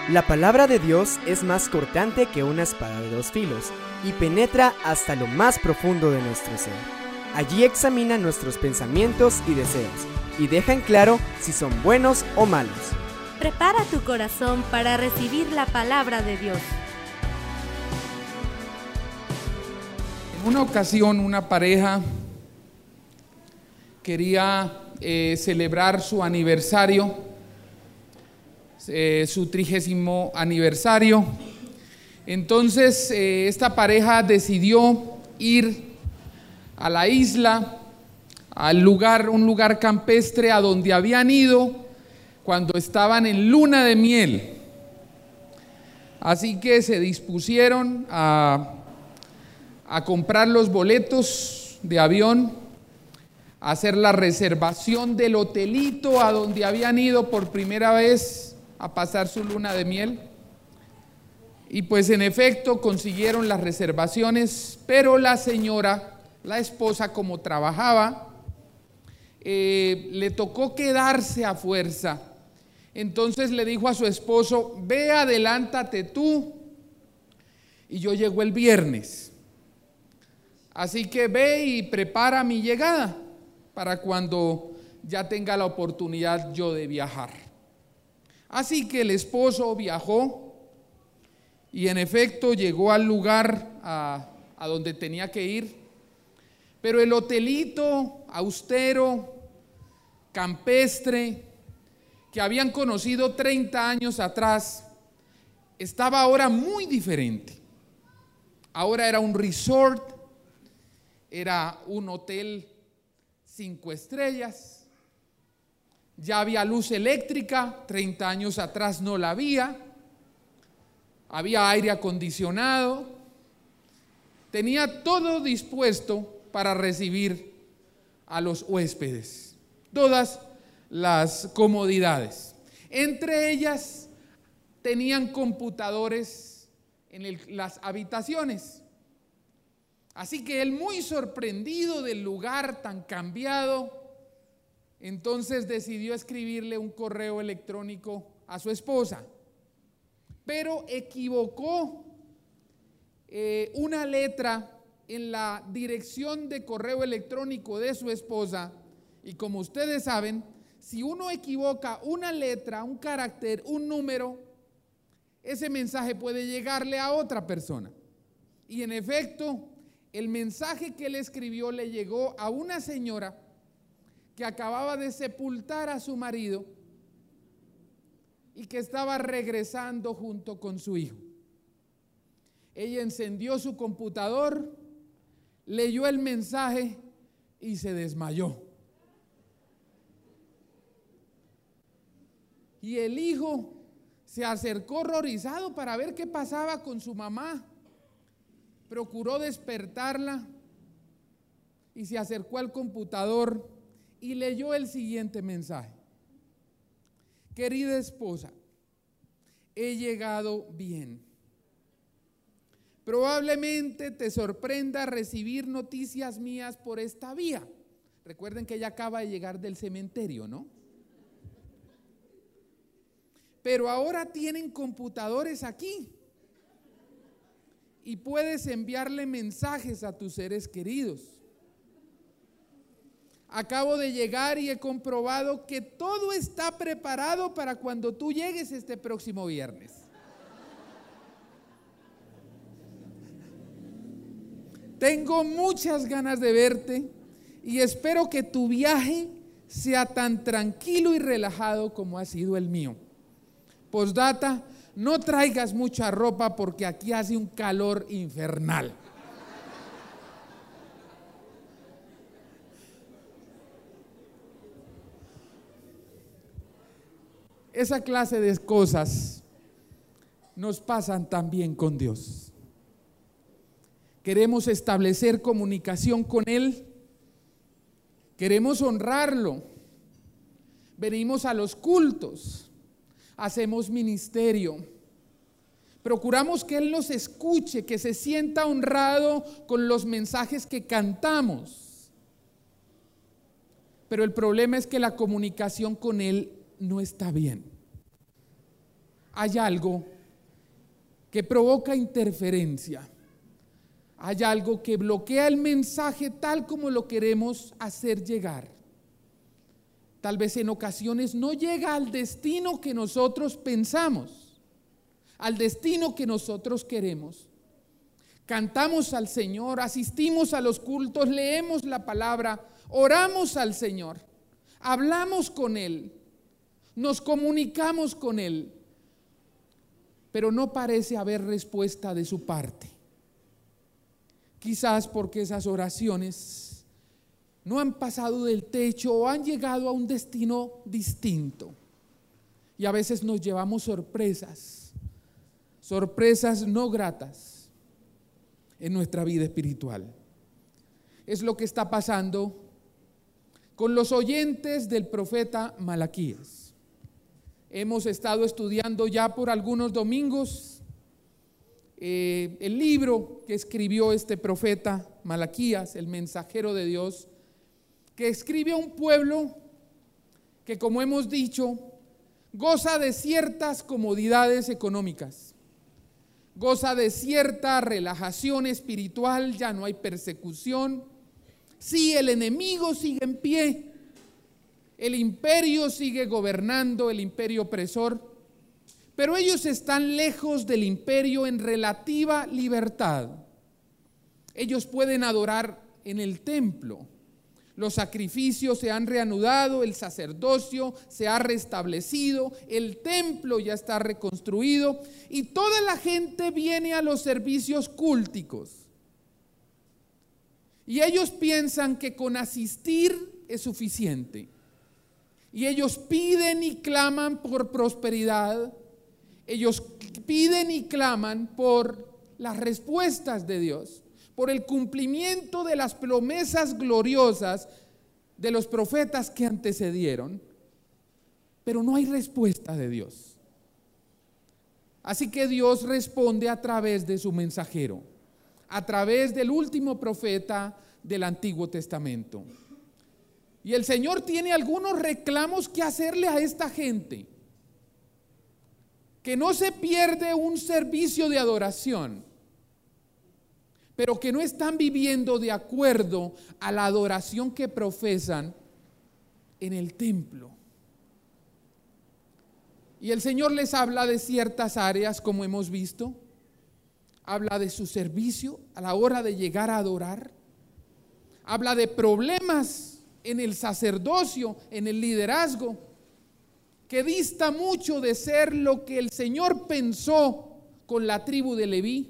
La palabra de Dios es más cortante que una espada de dos filos y penetra hasta lo más profundo de nuestro ser. Allí examina nuestros pensamientos y deseos y deja en claro si son buenos o malos. Prepara tu corazón para recibir la palabra de Dios. En una ocasión, una pareja quería celebrar su aniversario, su 30º aniversario. Entonces esta pareja decidió ir a la isla, un lugar campestre a donde habían ido cuando estaban en luna de miel. Así que se dispusieron a comprar los boletos de avión, a hacer la reservación del hotelito a donde habían ido por primera vez a pasar su luna de miel. Y pues en efecto consiguieron las reservaciones, pero la señora, la esposa, como trabajaba, le tocó quedarse a fuerza. Entonces le dijo a su esposo: ve, adelántate tú y yo llego el viernes. Así que ve y prepara mi llegada para cuando ya tenga la oportunidad yo de viajar. Así que el esposo viajó y en efecto llegó al lugar a donde tenía que ir. Pero el hotelito austero, campestre, que habían conocido 30 años atrás, estaba ahora muy diferente. Ahora era un resort, era un hotel 5 estrellas. Ya había luz eléctrica, 30 años atrás no la había. Había aire acondicionado. Tenía todo dispuesto para recibir a los huéspedes. Todas las comodidades. Entre ellas tenían computadores en las habitaciones. Así que él, muy sorprendido del lugar tan cambiado, entonces decidió escribirle un correo electrónico a su esposa, pero equivocó una letra en la dirección de correo electrónico de su esposa. Y como ustedes saben, si uno equivoca una letra, un carácter, un número, ese mensaje puede llegarle a otra persona. Y en efecto, el mensaje que él escribió le llegó a una señora que acababa de sepultar a su marido y que estaba regresando junto con su hijo. Ella encendió su computador, leyó el mensaje y se desmayó. Y el hijo se acercó horrorizado para ver qué pasaba con su mamá. Procuró despertarla y se acercó al computador y leyó el siguiente mensaje: querida esposa, he llegado bien. Probablemente te sorprenda recibir noticias mías por esta vía. Recuerden que ella acaba de llegar del cementerio, ¿no? Pero ahora tienen computadores aquí y puedes enviarle mensajes a tus seres queridos. Acabo de llegar y he comprobado que todo está preparado para cuando tú llegues este próximo viernes. Tengo muchas ganas de verte y espero que tu viaje sea tan tranquilo y relajado como ha sido el mío. Postdata, no traigas mucha ropa porque aquí hace un calor infernal. Esa clase de cosas nos pasan también con Dios. Queremos establecer comunicación con Él, queremos honrarlo, venimos a los cultos, hacemos ministerio, procuramos que Él nos escuche, que se sienta honrado con los mensajes que cantamos. Pero el problema es que la comunicación con Él no está bien. hay algo que provoca interferencia. Hay algo que bloquea el mensaje tal como lo queremos hacer llegar. Tal vez en ocasiones no llega al destino que nosotros pensamos, al destino que nosotros queremos. Cantamos al Señor, asistimos a los cultos, leemos la palabra, oramos al Señor, hablamos con Él, nos comunicamos con Él, pero no parece haber respuesta de su parte. Quizás porque esas oraciones no han pasado del techo o han llegado a un destino distinto. Y a veces nos llevamos sorpresas no gratas en nuestra vida espiritual. Es lo que está pasando con los oyentes del profeta Malaquías. Hemos estado estudiando ya por algunos domingos el libro que escribió este profeta Malaquías, el mensajero de Dios, que escribe a un pueblo que, como hemos dicho, goza de ciertas comodidades económicas, goza de cierta relajación espiritual, ya no hay persecución. Sí, el enemigo sigue en pie, el imperio sigue gobernando, el imperio opresor, pero ellos están lejos del imperio en relativa libertad. Ellos pueden adorar en el templo. Los sacrificios se han reanudado, el sacerdocio se ha restablecido, el templo ya está reconstruido y toda la gente viene a los servicios cúlticos. Y ellos piensan que con asistir es suficiente. Y ellos piden y claman por prosperidad. Ellos piden y claman por las respuestas de Dios, por el cumplimiento de las promesas gloriosas de los profetas que antecedieron, pero no hay respuesta de Dios. Así que Dios responde a través de su mensajero, a través del último profeta del Antiguo Testamento. Y el Señor tiene algunos reclamos que hacerle a esta gente, que no se pierde un servicio de adoración, pero que no están viviendo de acuerdo a la adoración que profesan en el templo. Y el Señor les habla de ciertas áreas, como hemos visto. Habla de su servicio a la hora de llegar a adorar. Habla de problemas en el sacerdocio, en el liderazgo, que dista mucho de ser lo que el Señor pensó con la tribu de Leví.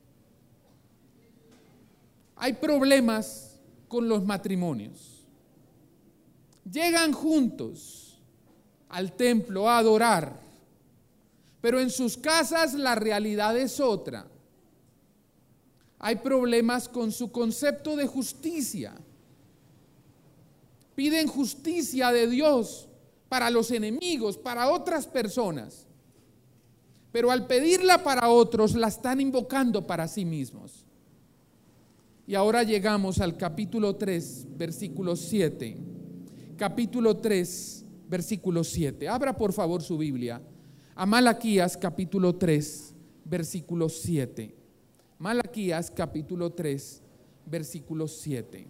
Hay problemas con los matrimonios. Llegan juntos al templo a adorar, pero en sus casas la realidad es otra. Hay problemas con su concepto de justicia. Piden justicia de Dios para los enemigos, para otras personas, pero al pedirla para otros la están invocando para sí mismos. Y ahora llegamos al capítulo 3, versículo 7. Capítulo 3, versículo 7. Abra por favor su Biblia a Malaquías capítulo 3, versículo 7. Malaquías capítulo 3, versículo 7.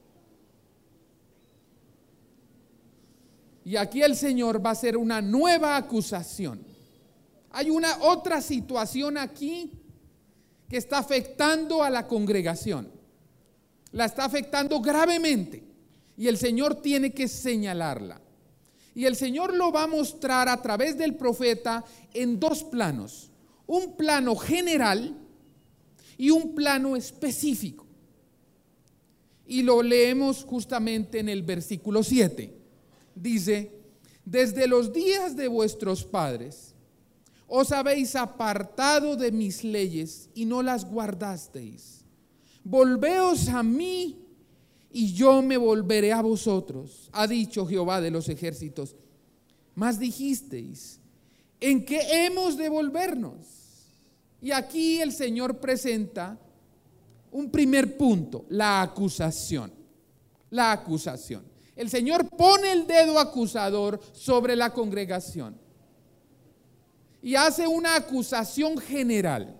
Y aquí el Señor va a hacer una nueva acusación. Hay una otra situación aquí que está afectando a la congregación. La está afectando gravemente. Y el Señor tiene que señalarla. Y el Señor lo va a mostrar a través del profeta en dos planos. Un plano general y un plano específico. Y lo leemos justamente en el versículo 7. Dice: desde los días de vuestros padres os habéis apartado de mis leyes y no las guardasteis. Volveos a mí y yo me volveré a vosotros, ha dicho Jehová de los ejércitos. Mas dijisteis: ¿en qué hemos de volvernos? Y aquí el Señor presenta un primer punto, la acusación. La acusación. El Señor pone el dedo acusador sobre la congregación. y hace una acusación general.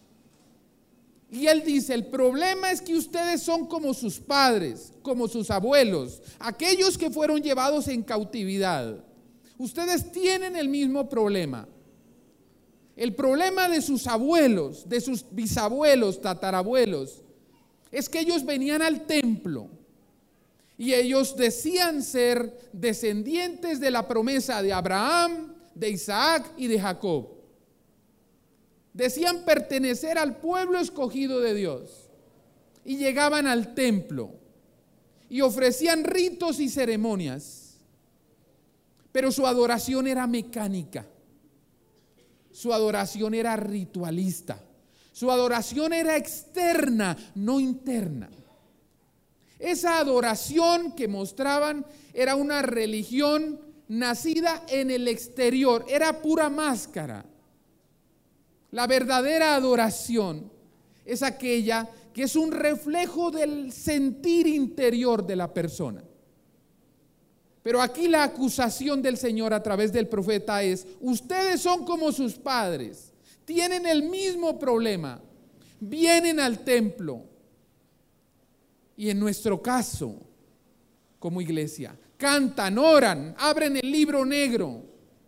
Y él dice, el problema es que ustedes son como sus padres, como sus abuelos, aquellos que fueron llevados en cautividad. Ustedes tienen el mismo problema. El problema de sus abuelos, de sus bisabuelos, tatarabuelos, es que ellos venían al templo y ellos decían ser descendientes de la promesa de Abraham, de Isaac y de Jacob. Decían pertenecer al pueblo escogido de Dios y llegaban al templo y ofrecían ritos y ceremonias, pero su adoración era mecánica, su adoración era ritualista, su adoración era externa, no interna. Esa adoración que mostraban era una religión nacida en el exterior, era pura máscara. La verdadera adoración es aquella que es un reflejo del sentir interior de la persona. Pero aquí la acusación del Señor a través del profeta es: ustedes son como sus padres, tienen el mismo problema, vienen al templo y en nuestro caso, como iglesia, cantan, oran, abren el libro negro,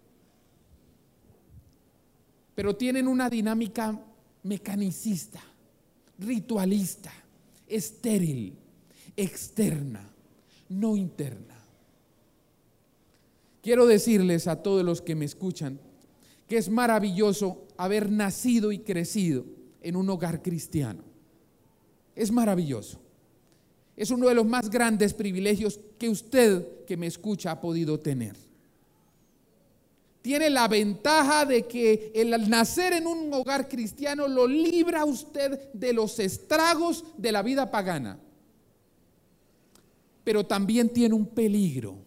pero tienen una dinámica mecanicista, ritualista, estéril, externa, no interna. Quiero decirles a todos los que me escuchan que es maravilloso haber nacido y crecido en un hogar cristiano. Es maravilloso. Es uno de los más grandes privilegios que usted que me escucha ha podido tener. Tiene la ventaja de que el nacer en un hogar cristiano lo libra a usted de los estragos de la vida pagana. Pero también tiene un peligro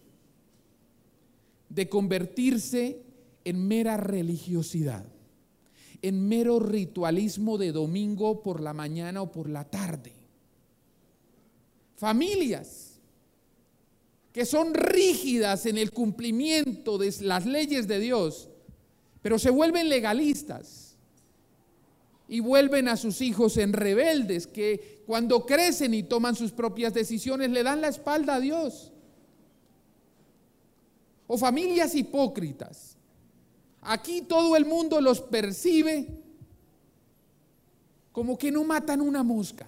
de convertirse en mera religiosidad, en mero ritualismo de domingo por la mañana o por la tarde. Familias que son rígidas en el cumplimiento de las leyes de Dios, pero se vuelven legalistas y vuelven a sus hijos en rebeldes que cuando crecen y toman sus propias decisiones le dan la espalda a Dios. O familias hipócritas. Aquí todo el mundo los percibe como que no matan una mosca,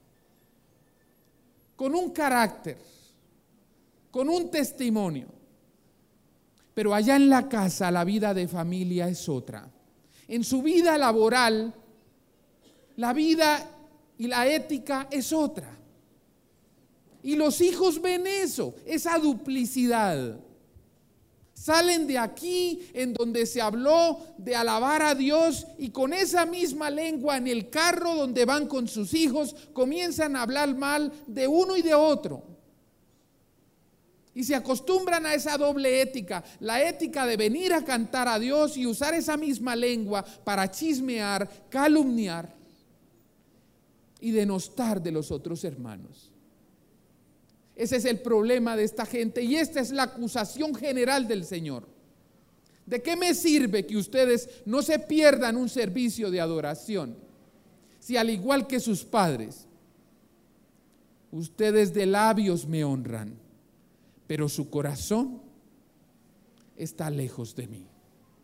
con un carácter, con un testimonio. Pero allá en la casa la vida de familia es otra. En su vida laboral, la vida y la ética es otra. Y los hijos ven eso, esa duplicidad. Salen de aquí en donde se habló de alabar a Dios y con esa misma lengua en el carro donde van con sus hijos comienzan a hablar mal de uno y de otro. Y se acostumbran a esa doble ética, la ética de venir a cantar a Dios y usar esa misma lengua para chismear, calumniar y denostar de los otros hermanos. Ese es el problema de esta gente y esta es la acusación general del Señor. ¿De qué me sirve que ustedes no se pierdan un servicio de adoración si al igual que sus padres, ustedes de labios me honran, pero su corazón está lejos de mí?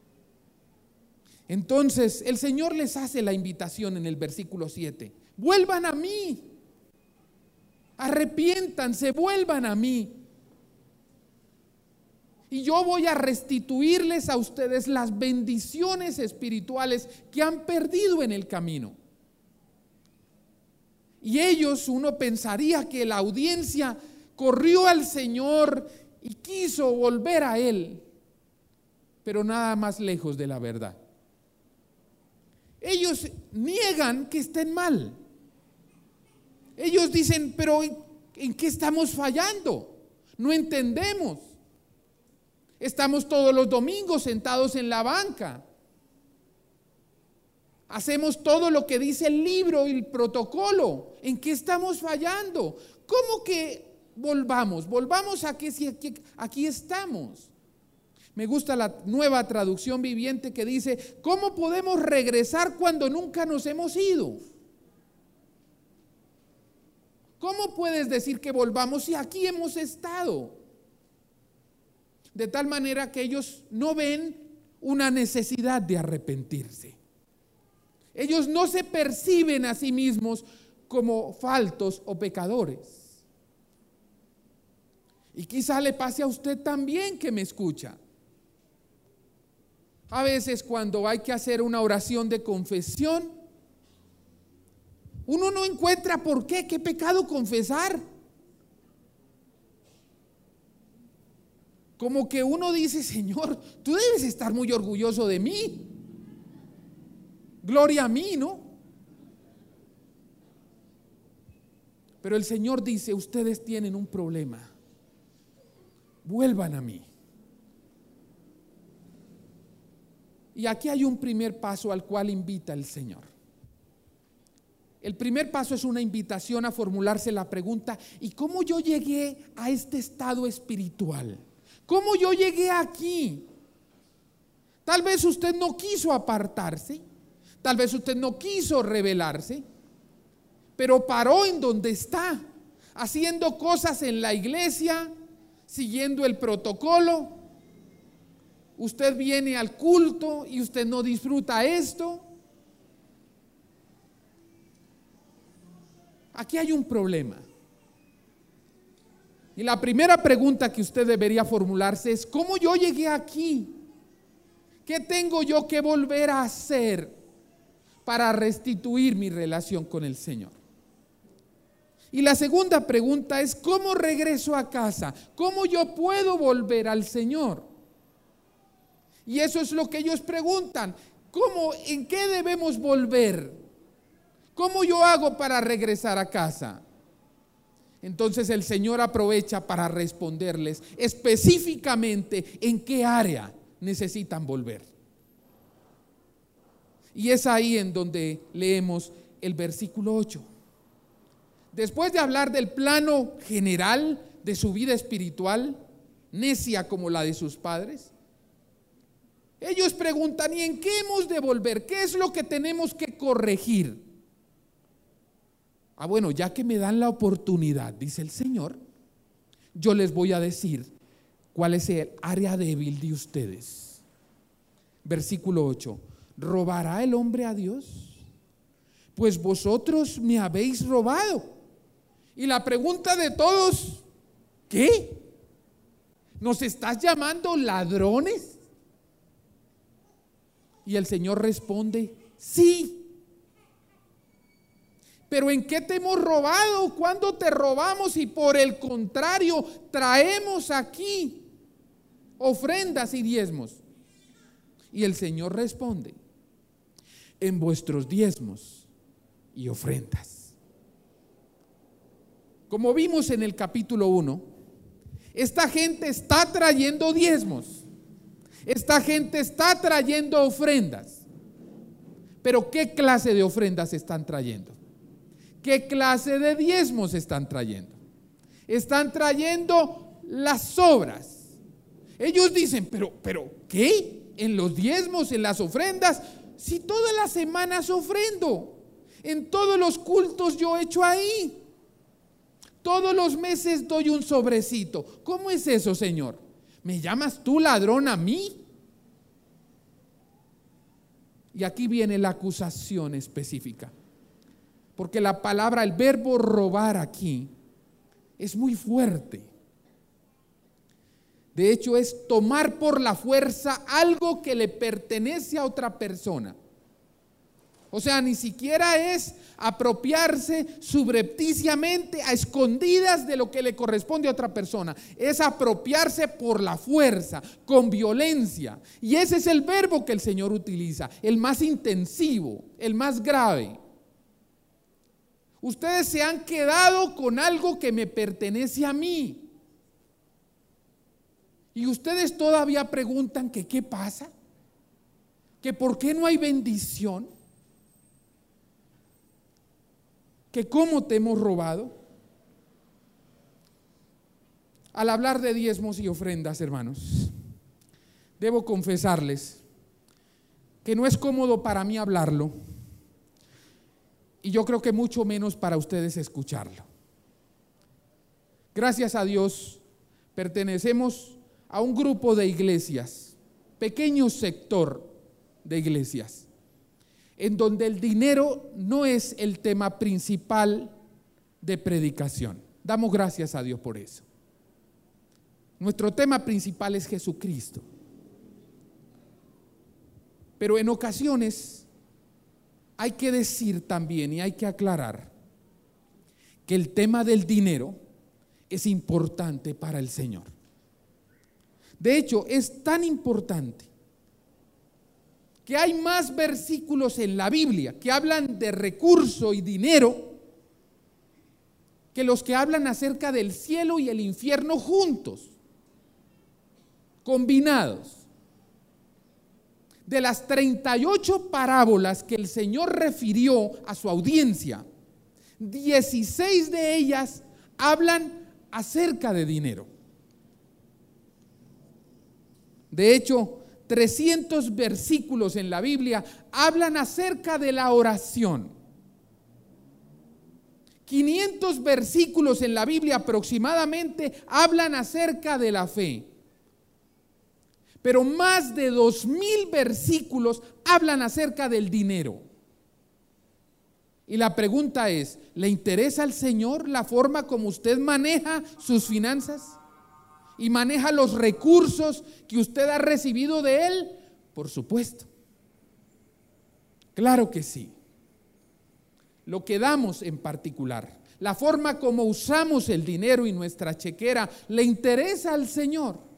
Entonces el Señor les hace la invitación en el versículo 7. Vuelvan a mí, arrepiéntanse, vuelvan a mí. Y yo voy a restituirles a ustedes las bendiciones espirituales que han perdido en el camino. Y ellos, uno pensaría que la audiencia corrió al Señor y quiso volver a Él, pero nada más lejos de la verdad. Ellos niegan que estén mal. Ellos dicen, pero ¿en qué estamos fallando? No entendemos. Estamos todos los domingos sentados en la banca. Hacemos todo lo que dice el libro y el protocolo. ¿En qué estamos fallando? ¿Cómo que volvamos a que si aquí estamos? Me gusta la Nueva Traducción Viviente que dice: ¿cómo podemos regresar cuando nunca nos hemos ido? ¿Cómo puedes decir que volvamos si aquí hemos estado? De tal manera que ellos no ven una necesidad de arrepentirse. Ellos no se perciben a sí mismos como faltos o pecadores. Y quizá le pase a usted también que me escucha. A veces cuando hay que hacer una oración de confesión, uno no encuentra por qué pecado confesar. Como que uno dice: Señor, tú debes estar muy orgulloso de mí. Gloria a mí, ¿no? Pero el Señor dice: ustedes tienen un problema. Vuelvan a mí. Y aquí hay un primer paso al cual invita el Señor. El primer paso es una invitación a formularse la pregunta: ¿y cómo yo llegué a este estado espiritual? ¿Cómo yo llegué aquí? Tal vez usted no quiso apartarse, tal vez usted no quiso rebelarse, pero paró en donde está, haciendo cosas en la iglesia, siguiendo el protocolo. Usted viene al culto y usted no disfruta esto. Aquí hay un problema. Y la primera pregunta que usted debería formularse es: ¿cómo yo llegué aquí? ¿Qué tengo yo que volver a hacer para restituir mi relación con el Señor? Y la segunda pregunta es: ¿cómo regreso a casa? ¿Cómo yo puedo volver al Señor? Y eso es lo que ellos preguntan: ¿cómo, en qué debemos volver? ¿Cómo yo hago para regresar a casa? Entonces el Señor aprovecha para responderles específicamente en qué área necesitan volver. Y es ahí en donde leemos el versículo 8. Después de hablar del plano general de su vida espiritual, necia como la de sus padres, ellos preguntan: ¿y en qué hemos de volver? ¿Qué es lo que tenemos que corregir? Bueno, ya que me dan la oportunidad, dice el Señor, yo les voy a decir cuál es el área débil de ustedes. Versículo 8: ¿robará el hombre a Dios? Pues vosotros me habéis robado. Y la pregunta de todos: ¿qué? ¿Nos estás llamando ladrones? Y el Señor responde: sí. ¿Pero en qué te hemos robado? ¿Cuándo te robamos? Y por el contrario, traemos aquí ofrendas y diezmos. Y el Señor responde: en vuestros diezmos y ofrendas. Como vimos en el capítulo 1, esta gente está trayendo diezmos, esta gente está trayendo ofrendas. Pero ¿qué clase de ofrendas están trayendo? ¿Qué clase de diezmos están trayendo? Están trayendo las obras. Ellos dicen: pero ¿qué? ¿En los diezmos, en las ofrendas? Si todas las semanas ofrendo, en todos los cultos yo echo ahí, todos los meses doy un sobrecito. ¿Cómo es eso, Señor? ¿Me llamas tú ladrón a mí? Y aquí viene la acusación específica. Porque la palabra, el verbo robar aquí es muy fuerte. De hecho, es tomar por la fuerza algo que le pertenece a otra persona. O sea, ni siquiera es apropiarse subrepticiamente, a escondidas de lo que le corresponde a otra persona. Es apropiarse por la fuerza, con violencia. Y ese es el verbo que el Señor utiliza, el más intensivo, el más grave. Ustedes se han quedado con algo que me pertenece a mí. Y ustedes todavía preguntan que qué pasa, que por qué no hay bendición, que cómo te hemos robado. Al hablar de diezmos y ofrendas, hermanos, debo confesarles que no es cómodo para mí hablarlo y yo creo que mucho menos para ustedes escucharlo. Gracias a Dios pertenecemos a un grupo de iglesias, pequeño sector de iglesias, en donde el dinero no es el tema principal de predicación. Damos gracias a Dios por eso. Nuestro tema principal es Jesucristo. Pero en ocasiones hay que decir también y hay que aclarar que el tema del dinero es importante para el Señor. De hecho, es tan importante que hay más versículos en la Biblia que hablan de recurso y dinero que los que hablan acerca del cielo y el infierno juntos, combinados. De las 38 parábolas que el Señor refirió a su audiencia, 16 de ellas hablan acerca de dinero. De hecho, 300 versículos en la Biblia hablan acerca de la oración. 500 versículos en la Biblia aproximadamente hablan acerca de la fe. Pero más de 2000 versículos hablan acerca del dinero. Y la pregunta es, ¿le interesa al Señor la forma como usted maneja sus finanzas? ¿Y maneja los recursos que usted ha recibido de Él? Por supuesto. Claro que sí. Lo que damos en particular, la forma como usamos el dinero y nuestra chequera, ¿le interesa al Señor?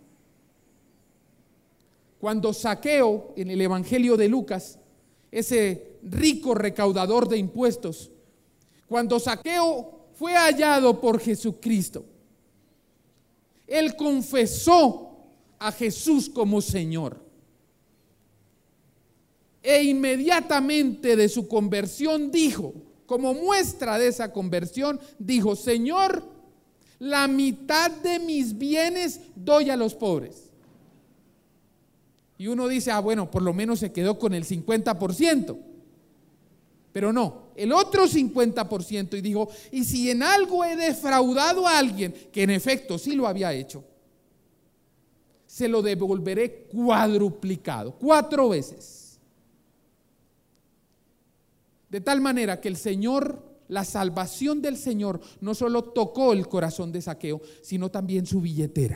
Cuando Zaqueo, en el Evangelio de Lucas, ese rico recaudador de impuestos, cuando Zaqueo fue hallado por Jesucristo, él confesó a Jesús como Señor. E inmediatamente de su conversión dijo, como muestra de esa conversión, dijo: Señor, la mitad de mis bienes doy a los pobres. Y uno dice, bueno, por lo menos se quedó con el 50%. Pero no, el otro 50%, y dijo, y si en algo he defraudado a alguien, que en efecto sí lo había hecho, se lo devolveré cuadruplicado, 4 veces. De tal manera que el Señor, la salvación del Señor, no solo tocó el corazón de Zaqueo, sino también su billetera.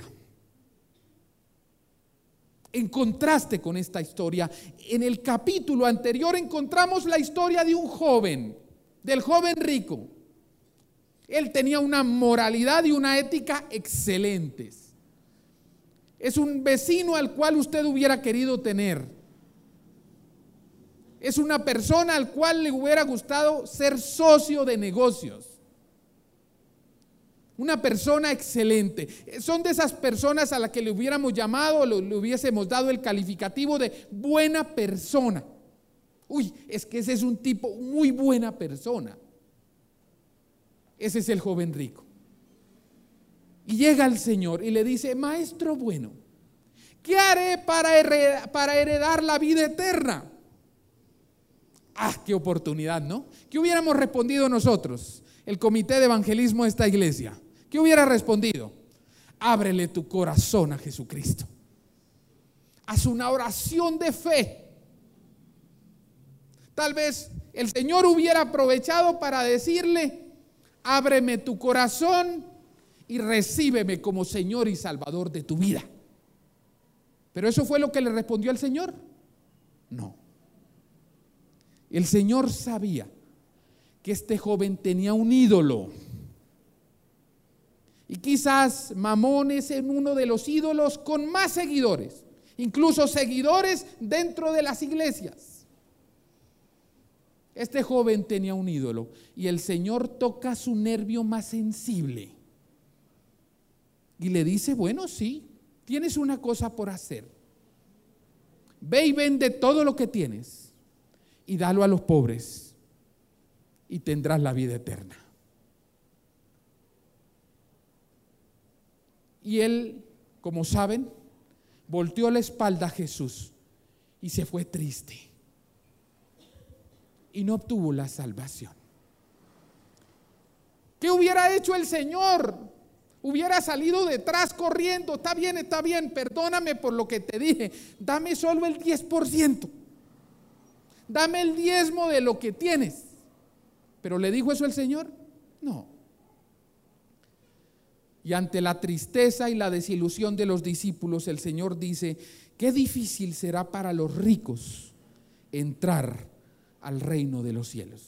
En contraste con esta historia, en el capítulo anterior encontramos la historia de un joven, del joven rico. Él tenía una moralidad y una ética excelentes. Es un vecino al cual usted hubiera querido tener. Es una persona al cual le hubiera gustado ser socio de negocios. Una persona excelente. Son de esas personas a las que le hubiéramos llamado, le hubiésemos dado el calificativo de buena persona. Uy, es que ese es un tipo muy buena persona. Ese es el joven rico. Y llega el Señor y le dice: maestro bueno, ¿qué haré para heredar la vida eterna? Ah, qué oportunidad, ¿no? ¿Qué hubiéramos respondido nosotros, el comité de evangelismo de esta iglesia? ¿Qué hubiera respondido? Ábrele tu corazón a Jesucristo. Haz una oración de fe. Tal vez el Señor hubiera aprovechado para decirle: ábreme tu corazón y recíbeme como Señor y Salvador de tu vida. ¿Pero eso fue lo que le respondió el Señor? No. El Señor sabía que este joven tenía un ídolo. Y quizás Mamón es uno de los ídolos con más seguidores, incluso seguidores dentro de las iglesias. Este joven tenía un ídolo y el Señor toca su nervio más sensible y le dice: bueno, sí, tienes una cosa por hacer. Ve y vende todo lo que tienes y dalo a los pobres y tendrás la vida eterna. Y él, como saben, volteó la espalda a Jesús y se fue triste. Y no obtuvo la salvación. ¿Qué hubiera hecho el Señor? Hubiera salido detrás corriendo. Está bien, perdóname por lo que te dije. Dame solo el 10%. Dame el diezmo de lo que tienes. ¿Pero le dijo eso el Señor? No. Y ante la tristeza y la desilusión de los discípulos, el Señor dice: qué difícil será para los ricos entrar al reino de los cielos.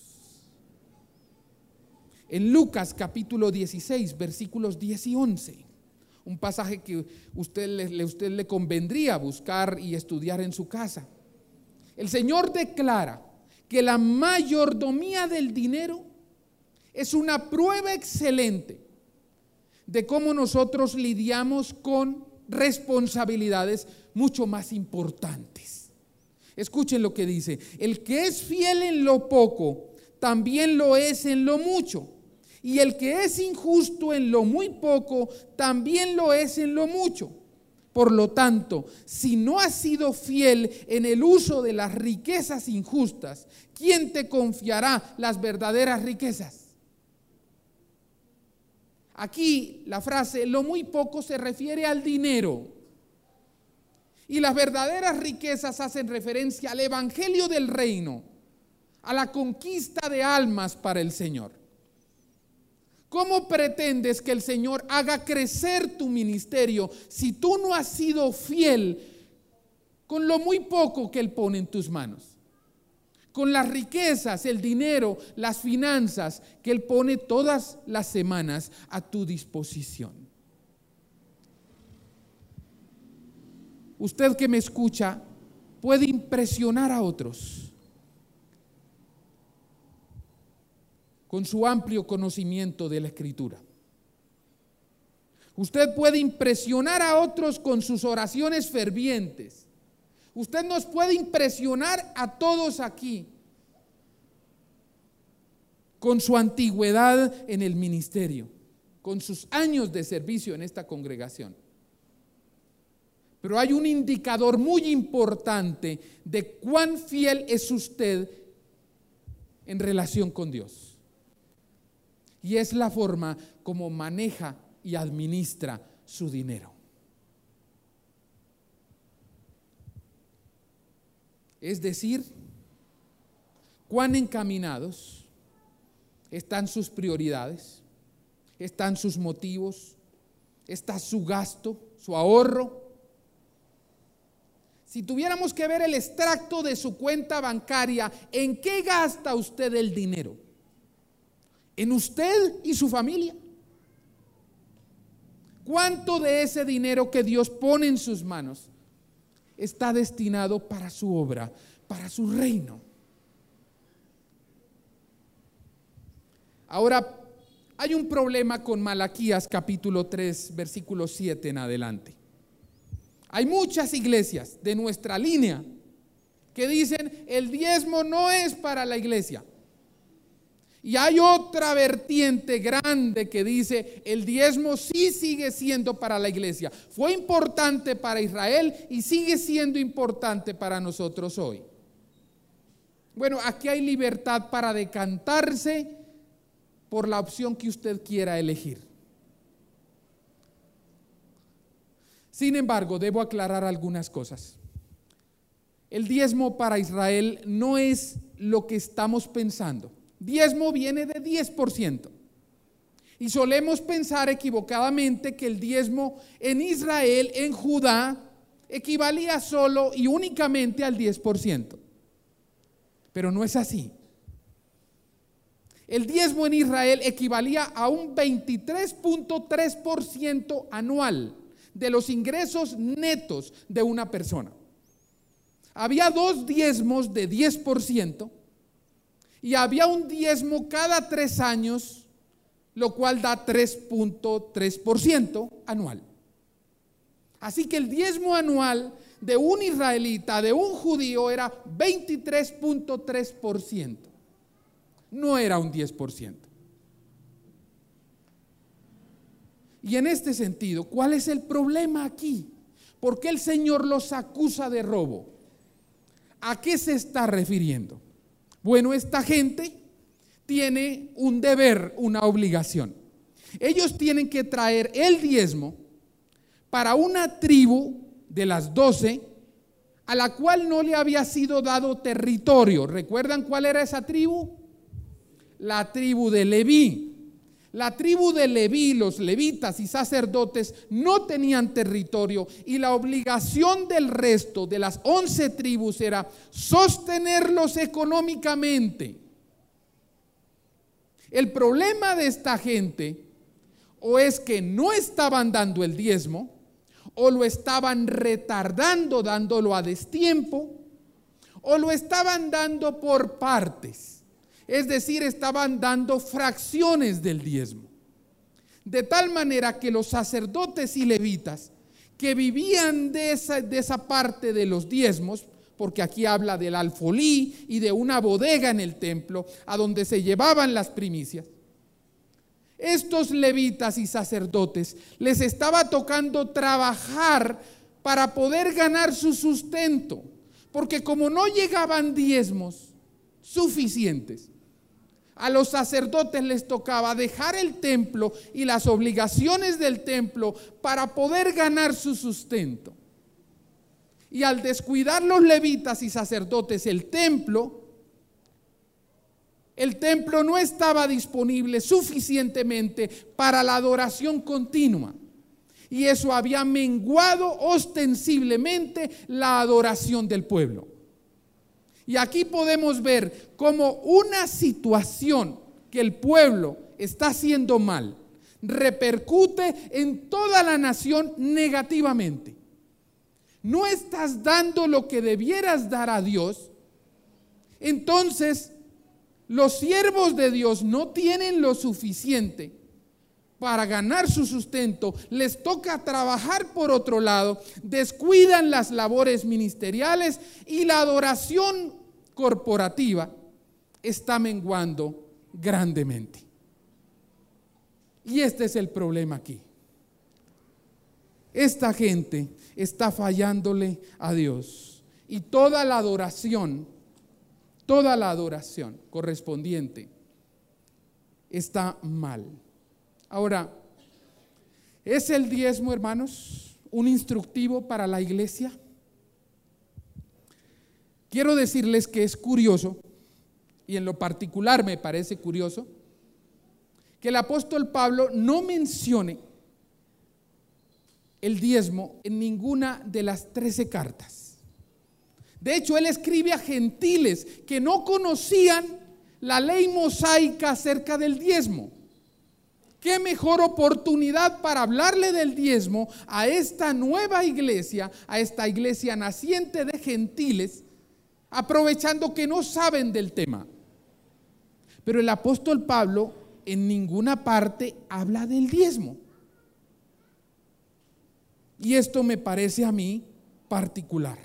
En Lucas capítulo 16, versículos 10 y 11, un pasaje que usted le convendría buscar y estudiar en su casa. El Señor declara que la mayordomía del dinero es una prueba excelente de cómo nosotros lidiamos con responsabilidades mucho más importantes. Escuchen lo que dice: el que es fiel en lo poco, también lo es en lo mucho. Y el que es injusto en lo muy poco, también lo es en lo mucho. Por lo tanto, si no has sido fiel en el uso de las riquezas injustas, ¿quién te confiará las verdaderas riquezas? Aquí la frase lo muy poco se refiere al dinero. Y las verdaderas riquezas hacen referencia al evangelio del reino, a la conquista de almas para el Señor. ¿Cómo pretendes que el Señor haga crecer tu ministerio si tú no has sido fiel con lo muy poco que Él pone en tus manos? Con las riquezas, el dinero, las finanzas que Él pone todas las semanas a tu disposición. Usted que me escucha puede impresionar a otros con su amplio conocimiento de la Escritura. Usted puede impresionar a otros con sus oraciones fervientes. Usted nos puede impresionar a todos aquí con su antigüedad en el ministerio, con sus años de servicio en esta congregación. Pero hay un indicador muy importante de cuán fiel es usted en relación con Dios. Y es la forma como maneja y administra su dinero. Es decir, cuán encaminados están sus prioridades, están sus motivos, está su gasto, su ahorro. Si tuviéramos que ver el extracto de su cuenta bancaria, ¿en qué gasta usted el dinero? ¿En usted y su familia? ¿Cuánto de ese dinero que Dios pone en sus manos está destinado para su obra, para su reino? Ahora, hay un problema con Malaquías capítulo 3, versículo 7 en adelante. Hay muchas iglesias de nuestra línea que dicen el diezmo no es para la iglesia. Y hay otra vertiente grande que dice el diezmo sí sigue siendo para la iglesia. Fue importante para Israel y sigue siendo importante para nosotros hoy. Bueno, aquí hay libertad para decantarse por la opción que usted quiera elegir. Sin embargo, debo aclarar algunas cosas. El diezmo para Israel no es lo que estamos pensando. Diezmo viene de 10%. Y solemos pensar equivocadamente que el diezmo en Israel, en Judá, equivalía solo y únicamente al 10%. Pero no es así. El diezmo en Israel equivalía a un 23.3% anual de los ingresos netos de una persona. Había dos diezmos de 10% y había un diezmo cada 3 años, lo cual da 3.3% anual. Así que el diezmo anual de un israelita, de un judío, era 23.3%. No era un 10%. Y en este sentido, ¿cuál es el problema aquí? ¿Por qué el Señor los acusa de robo? ¿A qué se está refiriendo? Bueno, esta gente tiene un deber, una obligación. Ellos tienen que traer el diezmo para una tribu de las 12 a la cual no le había sido dado territorio. ¿Recuerdan cuál era esa tribu? La tribu de Leví. La tribu de Leví, los levitas y sacerdotes no tenían territorio y la obligación del resto de las 11 tribus era sostenerlos económicamente. El problema de esta gente o es que no estaban dando el diezmo o lo estaban retardando dándolo a destiempo o lo estaban dando por partes. Es decir, estaban dando fracciones del diezmo. De tal manera que los sacerdotes y levitas que vivían de esa parte de los diezmos, porque aquí habla del alfolí y de una bodega en el templo, a donde se llevaban las primicias, estos levitas y sacerdotes les estaba tocando trabajar para poder ganar su sustento, porque como no llegaban diezmos suficientes, a los sacerdotes les tocaba dejar el templo y las obligaciones del templo para poder ganar su sustento. Y al descuidar los levitas y sacerdotes el templo no estaba disponible suficientemente para la adoración continua. Y eso había menguado ostensiblemente la adoración del pueblo. Y aquí podemos ver cómo una situación que el pueblo está haciendo mal repercute en toda la nación negativamente. No estás dando lo que debieras dar a Dios, entonces los siervos de Dios no tienen lo suficiente para ganar su sustento, les toca trabajar por otro lado, descuidan las labores ministeriales y la adoración corporativa está menguando grandemente. Y este es el problema aquí. Esta gente está fallándole a Dios y toda la adoración correspondiente está mal. Ahora, ¿es el diezmo, hermanos, un instructivo para la iglesia? Quiero decirles que es curioso, y en lo particular me parece curioso, que el apóstol Pablo no mencione el diezmo en ninguna de las 13 cartas. De hecho, él escribe a gentiles que no conocían la ley mosaica acerca del diezmo. ¿Qué mejor oportunidad para hablarle del diezmo a esta nueva iglesia, a esta iglesia naciente de gentiles, aprovechando que no saben del tema? Pero el apóstol Pablo en ninguna parte habla del diezmo. Y esto me parece a mí particular.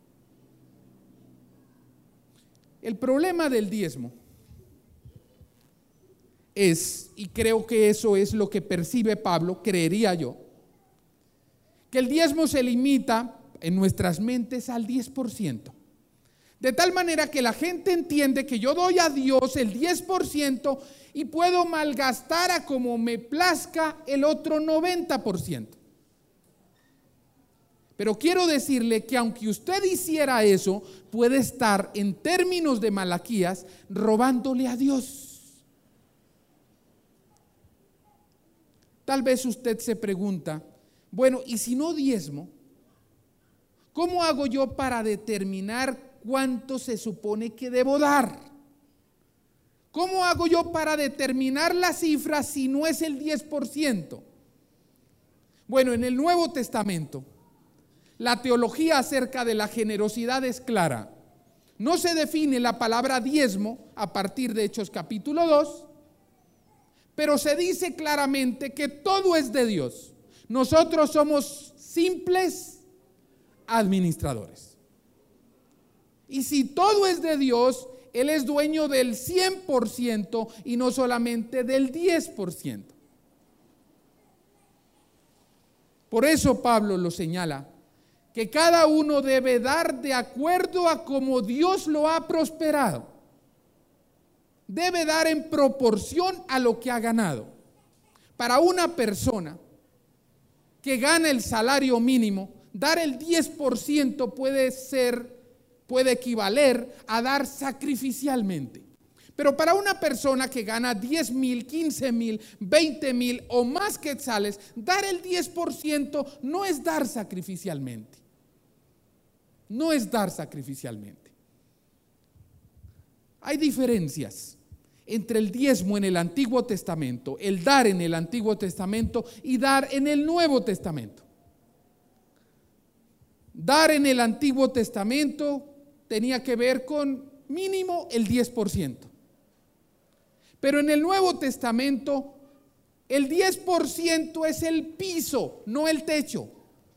El problema del diezmo es, y creo que eso es lo que percibe Pablo, creería yo, que el diezmo se limita en nuestras mentes al 10%. De tal manera que la gente entiende que yo doy a Dios el 10% y puedo malgastar a como me plazca el otro 90%. Pero quiero decirle que aunque usted hiciera eso, puede estar en términos de Malaquías robándole a Dios. Tal vez usted se pregunta, bueno, ¿y si no diezmo? ¿Cómo hago yo para determinar cuánto se supone que debo dar? ¿Cómo hago yo para determinar la cifra si no es el 10%? Bueno, en el Nuevo Testamento, la teología acerca de la generosidad es clara. No se define la palabra diezmo a partir de Hechos capítulo 2, pero se dice claramente que todo es de Dios. Nosotros somos simples administradores. Y si todo es de Dios, Él es dueño del 100% y no solamente del 10%. Por eso Pablo lo señala que cada uno debe dar de acuerdo a como Dios lo ha prosperado. Debe dar en proporción a lo que ha ganado. Para una persona que gana el salario mínimo, dar el 10% puede equivaler a dar sacrificialmente. Pero para una persona que gana 10,000, 15,000, 20,000 o más quetzales, dar el 10% no es dar sacrificialmente. No es dar sacrificialmente. Hay diferencias entre el diezmo en el Antiguo Testamento, el dar en el Antiguo Testamento y dar en el Nuevo Testamento. Dar en el Antiguo Testamento tenía que ver con mínimo el 10%. Pero en el Nuevo Testamento el 10% es el piso, no el techo.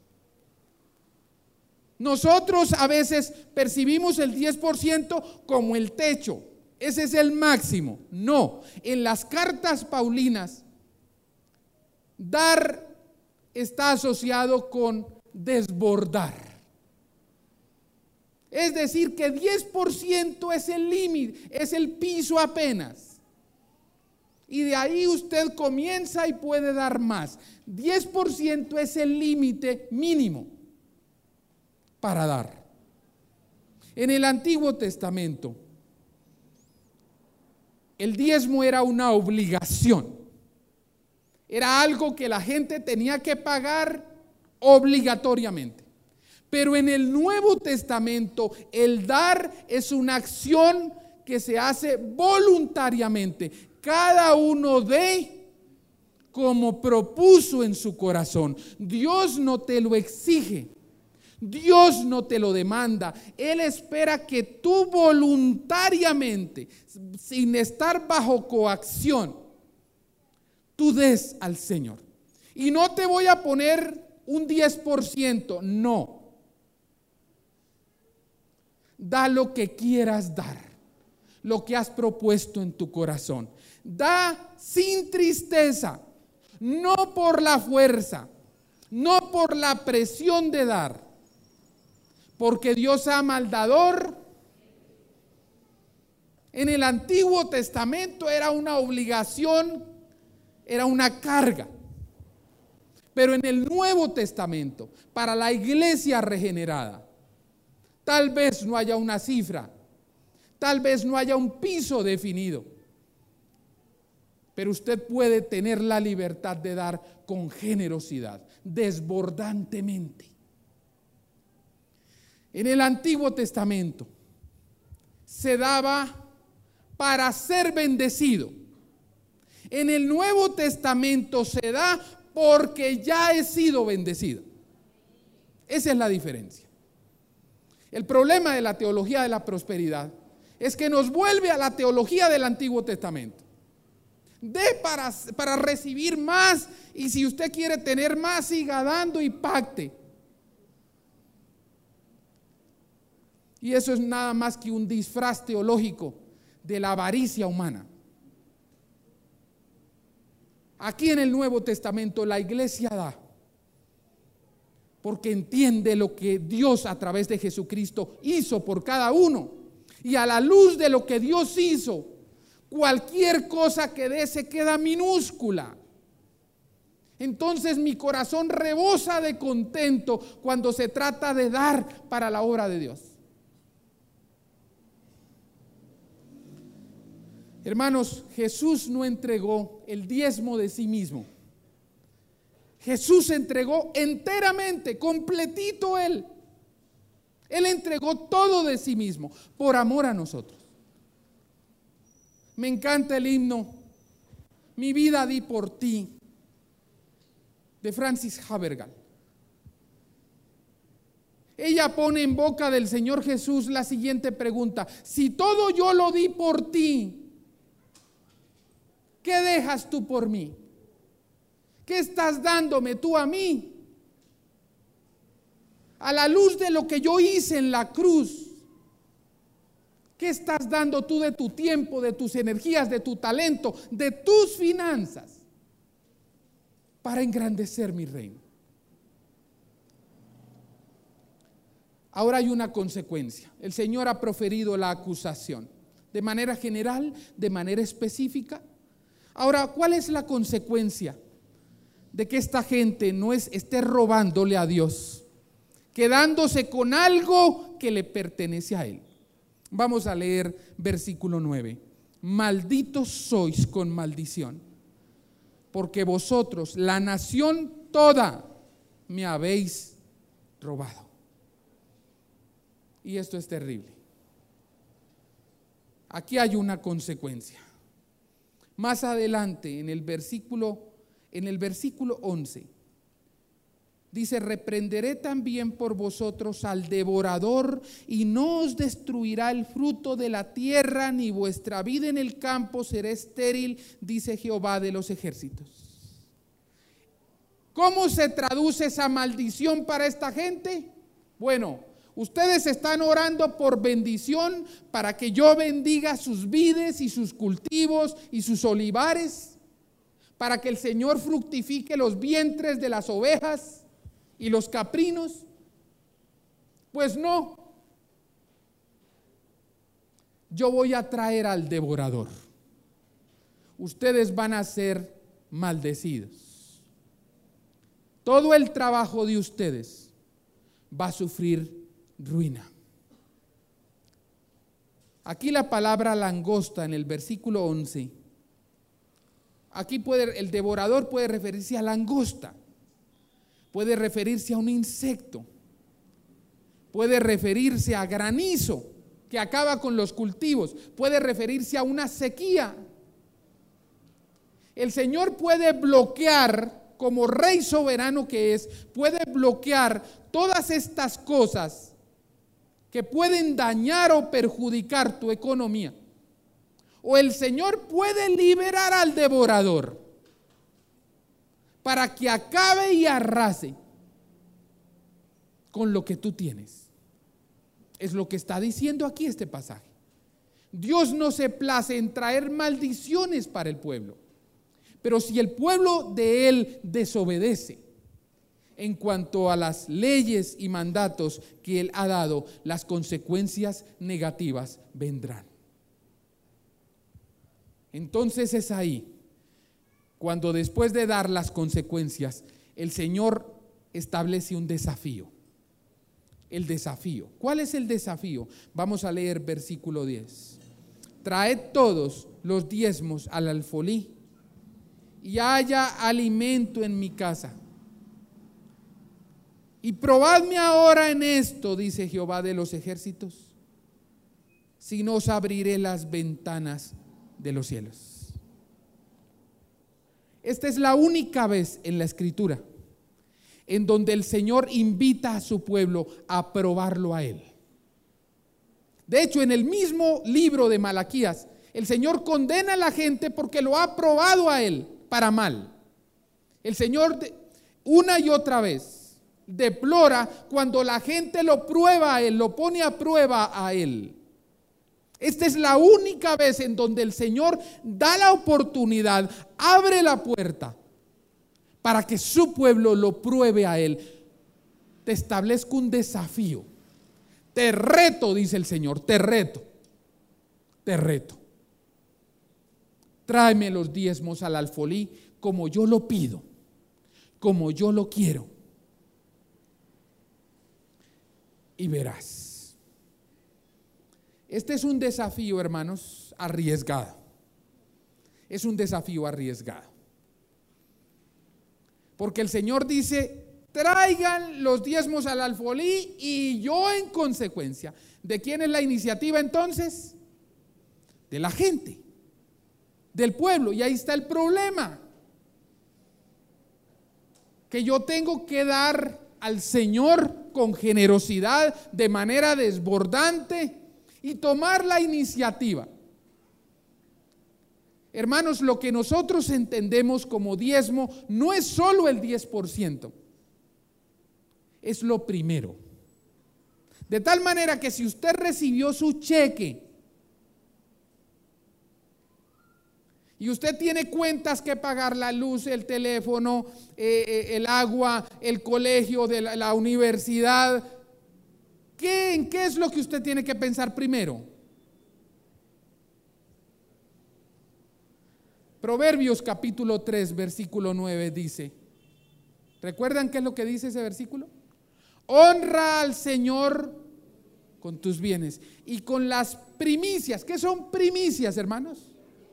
Nosotros a veces percibimos el 10% como el techo. Ese es el máximo. No, en las cartas paulinas, dar está asociado con desbordar. Es decir, que 10% es el límite, es el piso apenas. Y de ahí usted comienza y puede dar más. 10% es el límite mínimo para dar. En el Antiguo Testamento, el diezmo era una obligación. Era algo que la gente tenía que pagar obligatoriamente. Pero en el Nuevo Testamento, el dar es una acción que se hace voluntariamente. Cada uno dé como propuso en su corazón. Dios no te lo exige. Dios no te lo demanda. Él espera que tú voluntariamente, sin estar bajo coacción, tú des al Señor. Y no te voy a poner un 10%, no. Da lo que quieras dar, lo que has propuesto en tu corazón. Da sin tristeza, no por la fuerza, no por la presión de dar, porque Dios ama al dador. En el Antiguo Testamento era una obligación, era una carga. Pero en el Nuevo Testamento, para la iglesia regenerada, tal vez no haya una cifra, tal vez no haya un piso definido, pero usted puede tener la libertad de dar con generosidad, desbordantemente. En el Antiguo Testamento se daba para ser bendecido. En el Nuevo Testamento se da porque ya he sido bendecido. Esa es la diferencia. El problema de la teología de la prosperidad es que nos vuelve a la teología del Antiguo Testamento. Dé para recibir más, y si usted quiere tener más, siga dando y pacte. Y eso es nada más que un disfraz teológico de la avaricia humana. Aquí en el Nuevo Testamento la iglesia da porque entiende lo que Dios a través de Jesucristo hizo por cada uno. Y a la luz de lo que Dios hizo, cualquier cosa que dé se queda minúscula. Entonces mi corazón rebosa de contento cuando se trata de dar para la obra de Dios. Hermanos, Jesús no entregó el diezmo de sí mismo. Jesús entregó enteramente, completito Él. Él entregó todo de sí mismo por amor a nosotros. Me encanta el himno Mi vida di por ti, de Frances Havergal. Ella pone en boca del Señor Jesús la siguiente pregunta: si todo yo lo di por ti, ¿qué dejas tú por mí? ¿Qué estás dándome tú a mí? A la luz de lo que yo hice en la cruz, ¿qué estás dando tú de tu tiempo, de tus energías, de tu talento, de tus finanzas para engrandecer mi reino? ahora hay una consecuencia. El Señor ha proferido la acusación, de manera general, de manera específica. Ahora, ¿cuál es la consecuencia de que esta gente no esté robándole a Dios, quedándose con algo que le pertenece a Él? Vamos a leer versículo 9. Malditos sois con maldición, porque vosotros, la nación toda, me habéis robado. Y esto es terrible. Aquí hay una consecuencia. Más adelante, en el versículo 11, dice: reprenderé también por vosotros al devorador, y no os destruirá el fruto de la tierra, ni vuestra vida en el campo será estéril, dice Jehová de los ejércitos. ¿Cómo se traduce esa maldición para esta gente? Bueno, ustedes están orando por bendición para que yo bendiga sus vides y sus cultivos y sus olivares, para que el Señor fructifique los vientres de las ovejas y los caprinos. Pues no, yo voy a traer al devorador. Ustedes van a ser maldecidos. Todo el trabajo de ustedes va a sufrir ruina. Aquí la palabra langosta en el versículo 11. Aquí el devorador puede referirse a langosta, puede referirse a un insecto, puede referirse a granizo que acaba con los cultivos, puede referirse a una sequía. El Señor puede bloquear, como Rey soberano que es, puede bloquear todas estas cosas que pueden dañar o perjudicar tu economía. O el Señor puede liberar al devorador para que acabe y arrase con lo que tú tienes. Es lo que está diciendo aquí este pasaje. Dios no se place en traer maldiciones para el pueblo, pero si el pueblo de Él desobedece en cuanto a las leyes y mandatos que Él ha dado, las consecuencias negativas vendrán. Entonces es ahí cuando, después de dar las consecuencias, el Señor establece un desafío. El desafío. ¿Cuál es el desafío? Vamos a leer versículo 10. Traed todos los diezmos al alfolí, y haya alimento en mi casa. Y probadme ahora en esto, dice Jehová de los ejércitos, si no os abriré las ventanas de los cielos. Esta es la única vez en la Escritura en donde el Señor invita a su pueblo a probarlo a Él. De hecho, en el mismo libro de Malaquías, el Señor condena a la gente porque lo ha probado a Él para mal. El Señor una y otra vez deplora cuando la gente lo prueba a Él, lo pone a prueba a Él. Esta es la única vez en donde el Señor da la oportunidad, abre la puerta para que su pueblo lo pruebe a Él. Te establezco un desafío. Te reto, dice el Señor, te reto. Tráeme los diezmos al alfolí como yo lo pido, como yo lo quiero. Y verás. Este es un desafío, hermanos, arriesgado. Es un desafío arriesgado. Porque el Señor dice: traigan los diezmos al alfolí, y yo en consecuencia. ¿De quién es la iniciativa entonces? De la gente, del pueblo. Y ahí está el problema, que yo tengo que dar al Señor con generosidad, de manera desbordante, y tomar la iniciativa. Hermanos, lo que nosotros entendemos como diezmo no es solo el 10%, es lo primero. De tal manera que si usted recibió su cheque y usted tiene cuentas que pagar, la luz, el teléfono, el agua, el colegio, de la universidad, ¿En qué es lo que usted tiene que pensar primero? Proverbios capítulo 3, versículo 9 dice, ¿recuerdan qué es lo que dice ese versículo? Honra al Señor con tus bienes y con las primicias. ¿Qué son primicias, hermanos?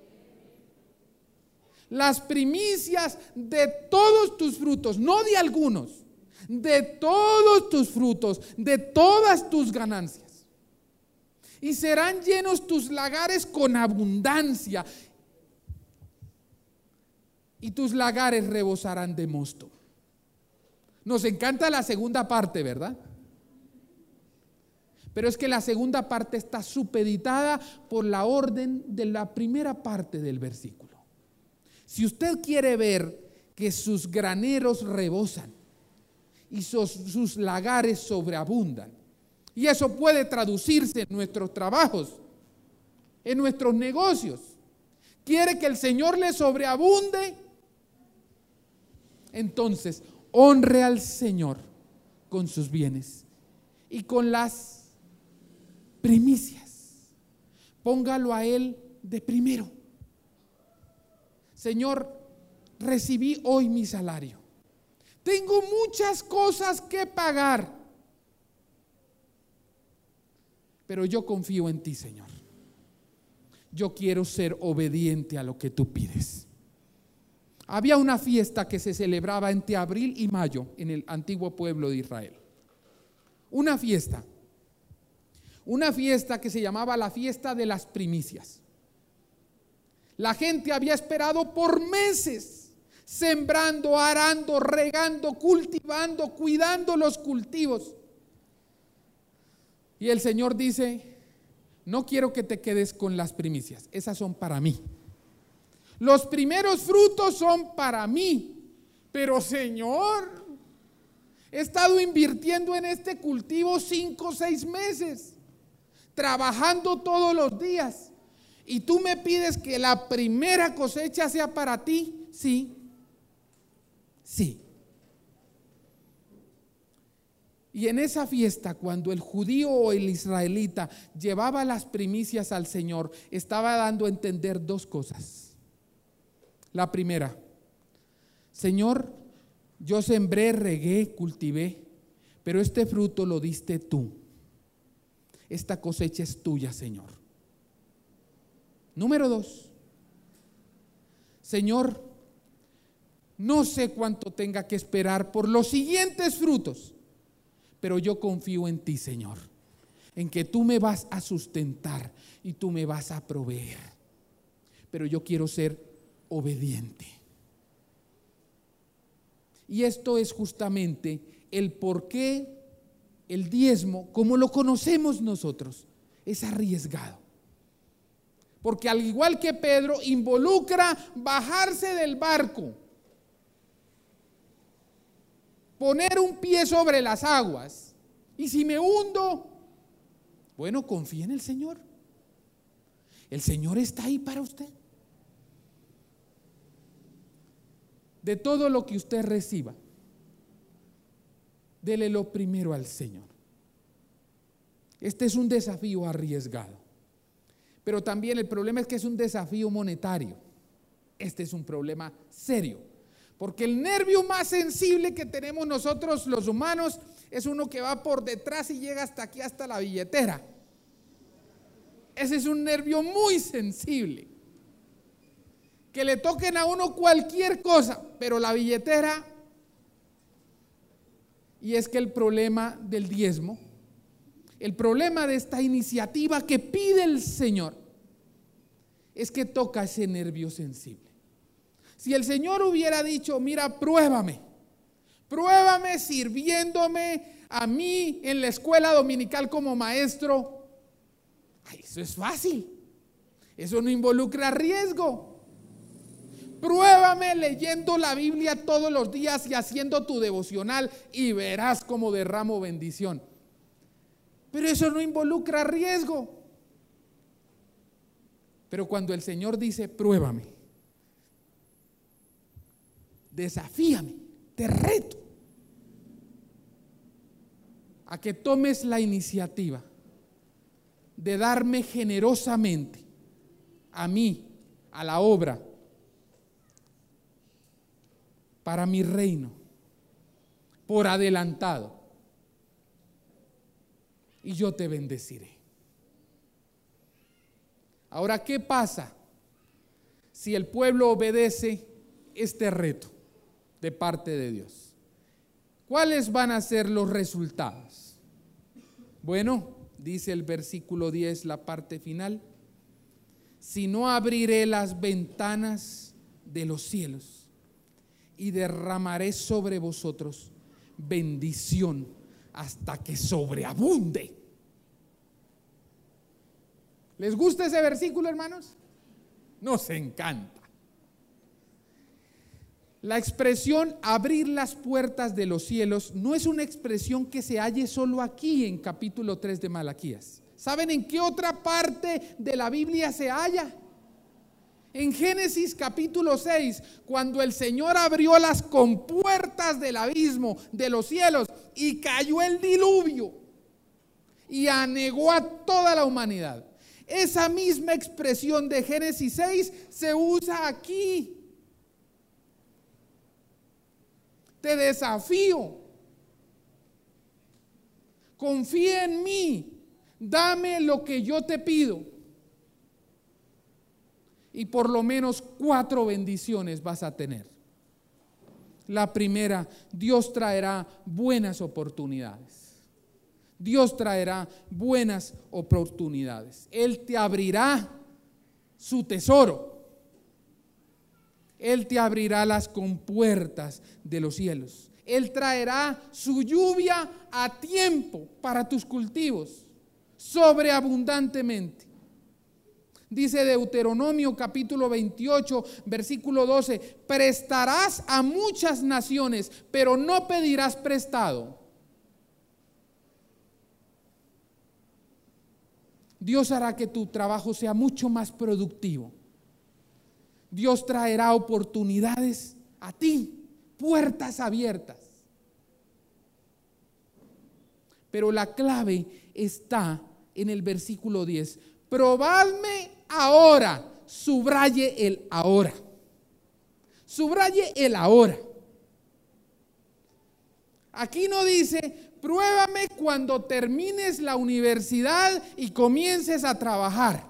Las primicias de todos tus frutos, no de algunos, de todos tus frutos, de todas tus ganancias. Y serán llenos tus lagares con abundancia, y tus lagares rebosarán de mosto. Nos encanta la segunda parte, ¿verdad? Pero es que la segunda parte está supeditada por la orden de la primera parte del versículo. Si usted quiere ver que sus graneros rebosan y sus lagares sobreabundan, y eso puede traducirse en nuestros trabajos, en nuestros negocios, quiere que el Señor le sobreabunde, entonces honre al Señor con sus bienes y con las primicias. Póngalo a Él de primero. Señor, recibí hoy mi salario. Tengo muchas cosas que pagar, pero yo confío en ti, Señor. Yo quiero ser obediente a lo que tú pides. Había una fiesta que se celebraba entre abril y mayo en el antiguo pueblo de Israel. Una fiesta que se llamaba la fiesta de las primicias. La gente había esperado por meses, sembrando, arando, regando, cultivando, cuidando los cultivos. Y el Señor dice, no quiero que te quedes con las primicias, esas son para mí. Los primeros frutos son para mí. Pero Señor, he estado invirtiendo en este cultivo 5 o 6 meses, trabajando todos los días, y tú me pides que la primera cosecha sea para ti. Sí, sí. Y en esa fiesta, cuando el judío o el israelita llevaba las primicias al Señor, estaba dando a entender 2 cosas. La primera, Señor, yo sembré, regué, cultivé, pero este fruto lo diste tú. Esta cosecha es tuya, Señor. Número 2, Señor, no sé cuánto tenga que esperar por los siguientes frutos, pero yo confío en ti, Señor, en que tú me vas a sustentar y tú me vas a proveer. Pero yo quiero ser obediente. Y esto es justamente el por qué el diezmo, como lo conocemos nosotros, es arriesgado. Porque al igual que Pedro, involucra bajarse del barco, poner un pie sobre las aguas. Y si me hundo, bueno, confía en el Señor. El Señor está ahí para usted. De todo lo que usted reciba, dele lo primero al Señor. Este es un desafío arriesgado, pero también el problema es que es un desafío monetario. Este es un problema serio, porque el nervio más sensible que tenemos nosotros los humanos es uno que va por detrás y llega hasta aquí, hasta la billetera. Ese es un nervio muy sensible. Que le toquen a uno cualquier cosa, pero la billetera. Y es que el problema del diezmo, el problema de esta iniciativa que pide el Señor, es que toca ese nervio sensible. Si el Señor hubiera dicho, mira, pruébame sirviéndome a mí en la escuela dominical como maestro, eso es fácil, eso no involucra riesgo. Pruébame leyendo la Biblia todos los días y haciendo tu devocional y verás cómo derramo bendición. Pero eso no involucra riesgo. Pero cuando el Señor dice, pruébame, desafíame, te reto, a que tomes la iniciativa de darme generosamente a mí, a la obra, para mi reino, por adelantado, y yo te bendeciré. Ahora, ¿qué pasa si el pueblo obedece este reto de parte de Dios? ¿Cuáles van a ser los resultados? Bueno, dice el versículo 10, la parte final: si no, abriré las ventanas de los cielos y derramaré sobre vosotros bendición hasta que sobreabunde. ¿Les gusta ese versículo, hermanos? Nos encanta. La expresión abrir las puertas de los cielos no es una expresión que se halle solo aquí en capítulo 3 de Malaquías. ¿Saben en qué otra parte de la Biblia se halla? En Génesis capítulo 6, cuando el Señor abrió las compuertas del abismo de los cielos y cayó el diluvio y anegó a toda la humanidad. Esa misma expresión de Génesis 6 se usa aquí. Te desafío. Confía en mí. Dame lo que yo te pido. Y por lo menos 4 bendiciones vas a tener. La primera, Dios traerá buenas oportunidades. Dios traerá buenas oportunidades. Él te abrirá su tesoro. Él te abrirá las compuertas de los cielos. Él traerá su lluvia a tiempo para tus cultivos, sobreabundantemente. Dice Deuteronomio capítulo 28, versículo 12: prestarás a muchas naciones, pero no pedirás prestado. Dios hará que tu trabajo sea mucho más productivo. Dios traerá oportunidades a ti, puertas abiertas. Pero la clave está en el versículo 10. Probadme ahora. Subraye el ahora. Subraye el ahora. Aquí no dice: pruébame cuando termines la universidad y comiences a trabajar.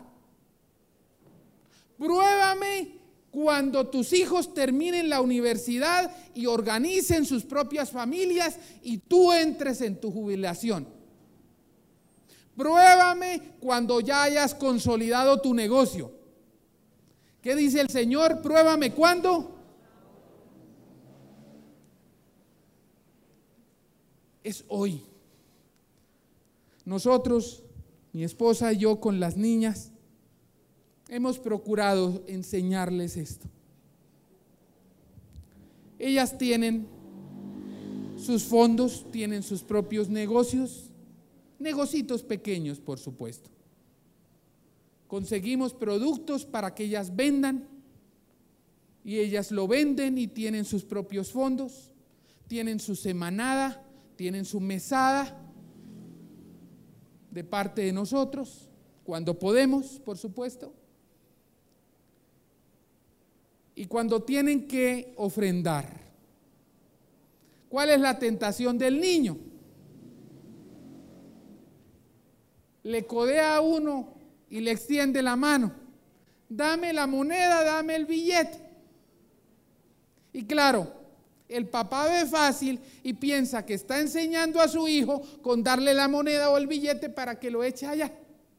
Pruébame cuando tus hijos terminen la universidad y organicen sus propias familias y tú entres en tu jubilación. Pruébame cuando ya hayas consolidado tu negocio. ¿Qué dice el Señor? Pruébame ¿cuándo? Es hoy. Nosotros, mi esposa y yo, con las niñas, hemos procurado enseñarles esto. Ellas tienen sus fondos, tienen sus propios negocios, negocitos pequeños, por supuesto. Conseguimos productos para que ellas vendan y ellas lo venden y tienen sus propios fondos, tienen su semanada, tienen su mesada de parte de nosotros, cuando podemos, por supuesto. Y cuando tienen que ofrendar, ¿cuál es la tentación del niño? Le codea a uno y le extiende la mano. Dame la moneda, dame el billete. Y claro, el papá ve fácil y piensa que está enseñando a su hijo con darle la moneda o el billete para que lo eche allá.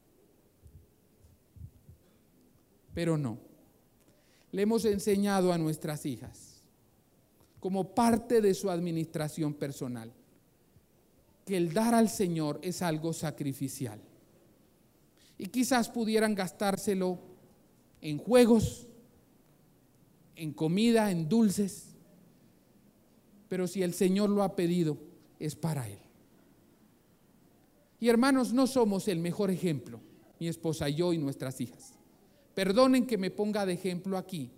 Pero no. Le hemos enseñado a nuestras hijas, como parte de su administración personal, que el dar al Señor es algo sacrificial. Y quizás pudieran gastárselo en juegos, en comida, en dulces, pero si el Señor lo ha pedido, es para Él. Y hermanos, no somos el mejor ejemplo, mi esposa y yo y nuestras hijas. Perdonen que me ponga de ejemplo aquí.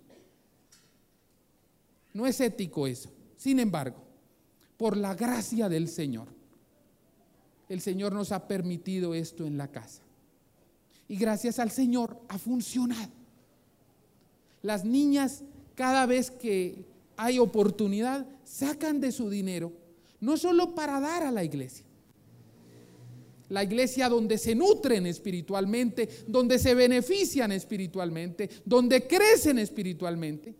No es ético eso. Sin embargo, por la gracia del Señor, el Señor nos ha permitido esto en la casa. Y gracias al Señor ha funcionado. Las niñas, cada vez que hay oportunidad, sacan de su dinero, no solo para dar a la iglesia donde se nutren espiritualmente, donde se benefician espiritualmente, donde crecen espiritualmente,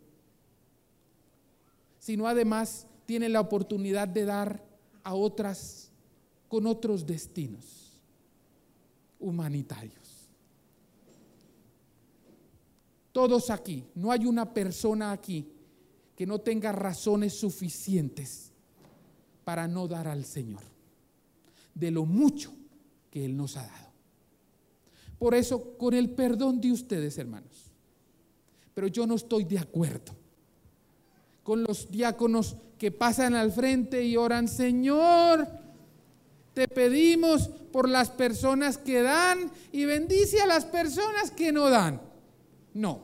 sino además tienen la oportunidad de dar a otras con otros destinos humanitarios. Todos aquí, no hay una persona aquí que no tenga razones suficientes para no dar al Señor de lo mucho que Él nos ha dado. Por eso, con el perdón de ustedes, hermanos, pero yo no estoy de acuerdo con los diáconos que pasan al frente y oran: Señor, te pedimos por las personas que dan y bendice a las personas que no dan. No.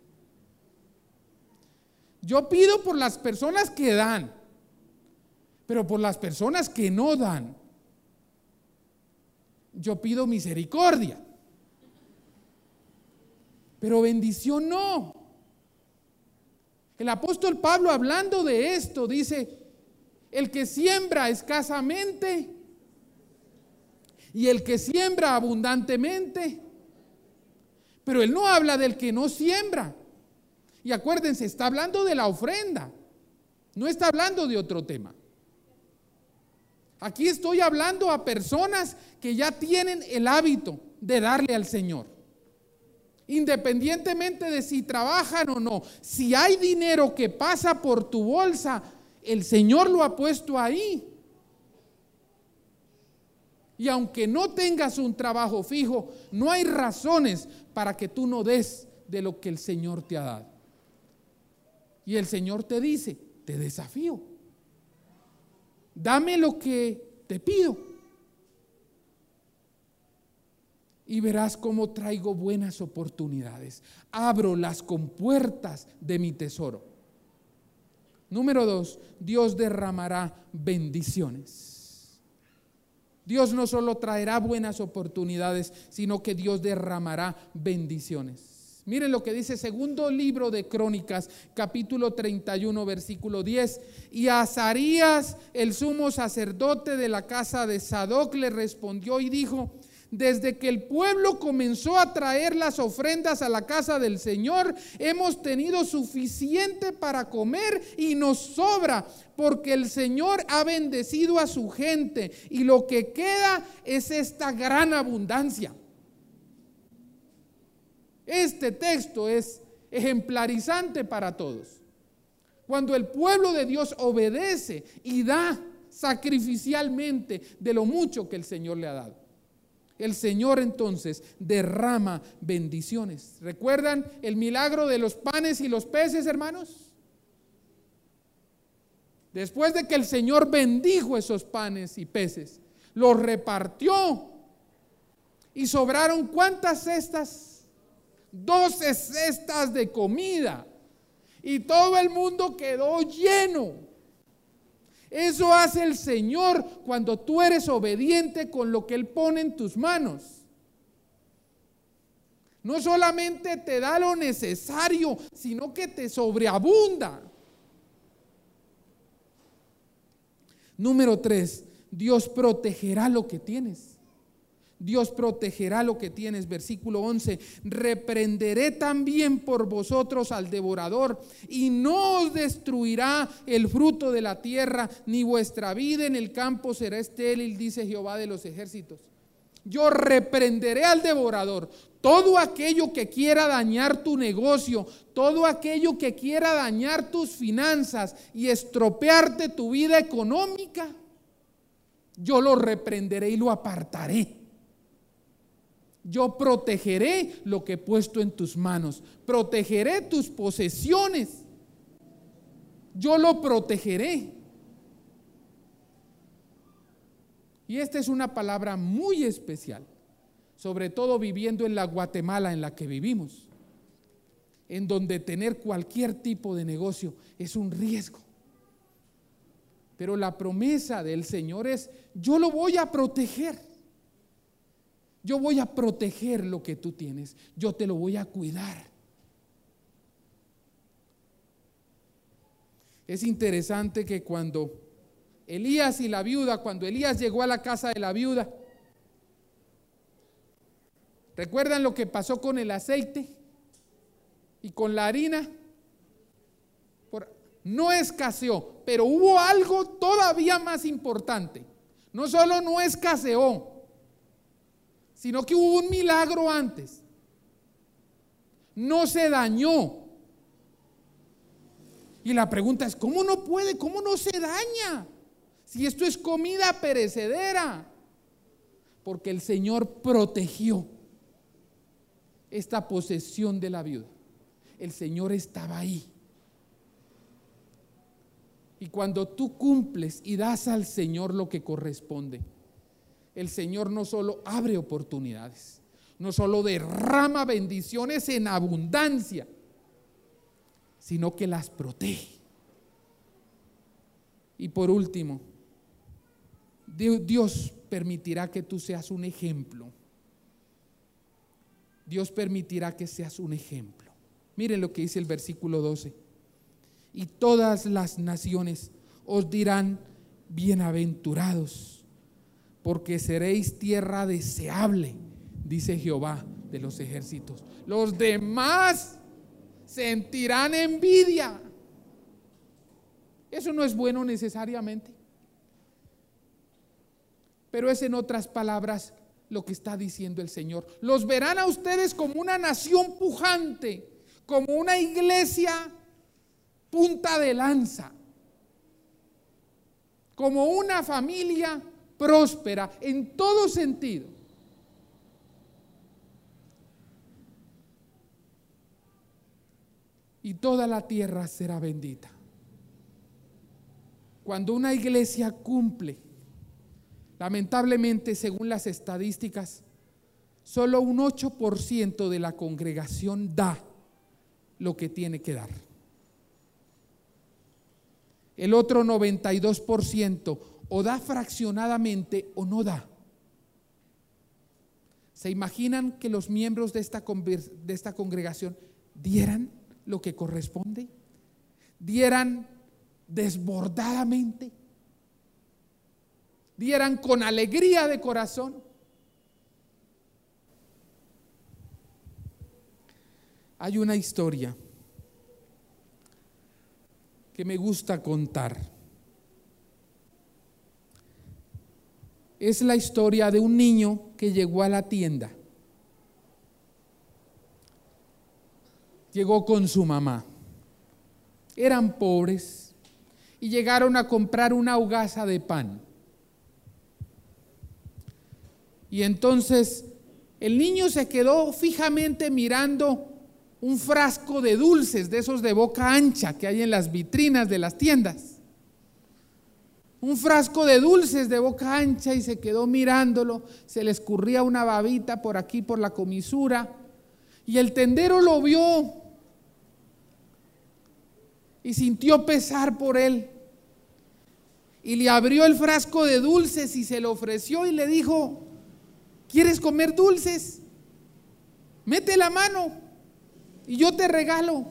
Yo pido por las personas que dan, pero por las personas que no dan, yo pido misericordia, pero bendición no. El apóstol Pablo, hablando de esto, dice: el que siembra escasamente y el que siembra abundantemente. Pero él no habla del que no siembra. Y acuérdense, está hablando de la ofrenda, no está hablando de otro tema. Aquí estoy hablando a personas que ya tienen el hábito de darle al Señor, independientemente de si trabajan o no. Si hay dinero que pasa por tu bolsa, el Señor lo ha puesto ahí. Y aunque no tengas un trabajo fijo, no hay razones para que tú no des de lo que el Señor te ha dado. Y el Señor te dice: te desafío, dame lo que te pido y verás cómo traigo buenas oportunidades. Abro las compuertas de mi tesoro. Número 2, Dios derramará bendiciones. Dios no solo traerá buenas oportunidades, sino que Dios derramará bendiciones. Miren lo que dice segundo libro de Crónicas, capítulo 31, versículo 10. Y Azarías, el sumo sacerdote de la casa de Sadoc, le respondió y dijo: desde que el pueblo comenzó a traer las ofrendas a la casa del Señor, hemos tenido suficiente para comer y nos sobra, porque el Señor ha bendecido a su gente y lo que queda es esta gran abundancia. Este texto es ejemplarizante para todos. Cuando el pueblo de Dios obedece y da sacrificialmente de lo mucho que el Señor le ha dado, el Señor entonces derrama bendiciones. ¿Recuerdan el milagro de los panes y los peces, hermanos? Después de que el Señor bendijo esos panes y peces, los repartió y sobraron ¿cuántas cestas? 12 cestas de comida, y todo el mundo quedó lleno. Eso hace el Señor cuando tú eres obediente con lo que Él pone en tus manos. No solamente te da lo necesario, sino que te sobreabunda. Número 3, Dios protegerá lo que tienes. Dios protegerá lo que tienes. Versículo 11: reprenderé también por vosotros al devorador, y no os destruirá el fruto de la tierra, ni vuestra vida en el campo será estéril, dice Jehová de los ejércitos. Yo reprenderé al devorador. Todo aquello que quiera dañar tu negocio, todo aquello que quiera dañar tus finanzas y estropearte tu vida económica, yo lo reprenderé y lo apartaré. Yo protegeré lo que he puesto en tus manos, protegeré tus posesiones, yo lo protegeré. Y esta es una palabra muy especial, sobre todo viviendo en la Guatemala en la que vivimos, en donde tener cualquier tipo de negocio es un riesgo. Pero la promesa del Señor es: yo lo voy a proteger. Yo voy a proteger lo que tú tienes. Yo te lo voy a cuidar. Es interesante que cuando Elías y la viuda, cuando Elías llegó a la casa de la viuda, ¿recuerdan lo que pasó con el aceite y con la harina? No escaseó, pero hubo algo todavía más importante. No solo no escaseó, sino que hubo un milagro antes. No se dañó. Y la pregunta es: ¿cómo no puede? ¿Cómo no se daña? Si esto es comida perecedera. Porque el Señor protegió esta posesión de la viuda. El Señor estaba ahí. Y cuando tú cumples y das al Señor lo que corresponde, el Señor no solo abre oportunidades, no solo derrama bendiciones en abundancia, sino que las protege. Y por último, Dios permitirá que tú seas un ejemplo. Dios permitirá que seas un ejemplo. Miren lo que dice el versículo 12. Y todas las naciones os dirán: bienaventurados, porque seréis tierra deseable, dice Jehová de los ejércitos. Los demás sentirán envidia. Eso no es bueno necesariamente, pero es, en otras palabras, lo que está diciendo el Señor. Los verán a ustedes como una nación pujante, como una iglesia punta de lanza, como una familia próspera en todo sentido. Y toda la tierra será bendita. Cuando una iglesia cumple, lamentablemente, según las estadísticas, solo un 8% de la congregación da lo que tiene que dar. El otro 92% o da fraccionadamente o no da. ¿Se imaginan que los miembros de esta congregación dieran lo que corresponde? ¿Dieran desbordadamente? ¿Dieran con alegría de corazón? Hay una historia que me gusta contar. Es la historia de un niño que llegó a la tienda. Llegó con su mamá. Eran pobres y llegaron a comprar una hogaza de pan. Y entonces el niño se quedó fijamente mirando un frasco de dulces, de esos de boca ancha que hay en las vitrinas de las tiendas. Un frasco de dulces de boca ancha, y se quedó mirándolo. Se le escurría una babita por aquí, por la comisura, y el tendero lo vio y sintió pesar por él, y le abrió el frasco de dulces y se lo ofreció y le dijo: ¿quieres comer dulces? Mete la mano y yo te regalo.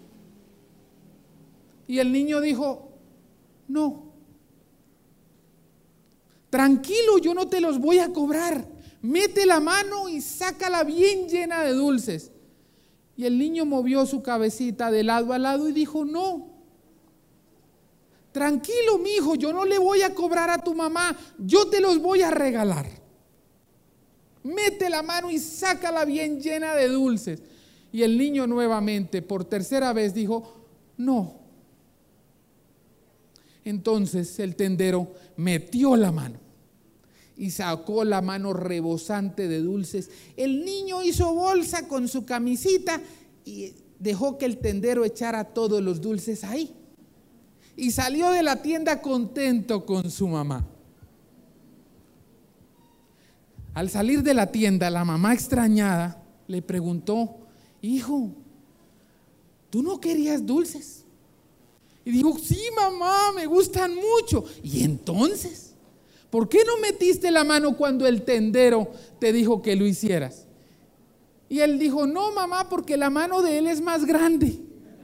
Y el niño dijo: no, tranquilo, yo no te los voy a cobrar. Mete la mano y sácala bien llena de dulces. Y el niño movió su cabecita de lado a lado y dijo: no, tranquilo, mi hijo, yo no le voy a cobrar a tu mamá, yo te los voy a regalar. Mete la mano y sácala bien llena de dulces. Y el niño nuevamente, por tercera vez, dijo: no. Entonces el tendero metió la mano y sacó la mano rebosante de dulces. El niño hizo bolsa con su camisita y dejó que el tendero echara todos los dulces ahí. Y salió de la tienda contento con su mamá. Al salir de la tienda, la mamá, extrañada, le preguntó: hijo, ¿tú no querías dulces? Y dijo, sí, mamá, me gustan mucho. Y entonces, ¿por qué no metiste la mano cuando el tendero te dijo que lo hicieras? Y él dijo, no, mamá, porque la mano de él es más grande.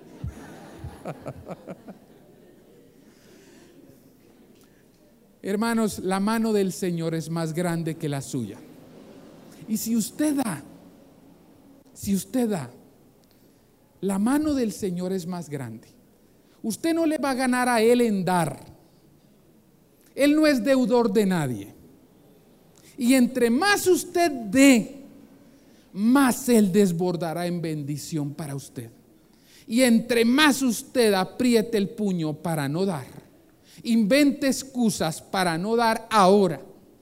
Hermanos, la mano del Señor es más grande que la suya. Y si usted da, la mano del Señor es más grande. Usted no le va a ganar a Él en dar. Él no es deudor de nadie. Y entre más usted dé, más Él desbordará en bendición para usted. Y entre más usted apriete el puño para no dar, invente excusas para no dar ahora,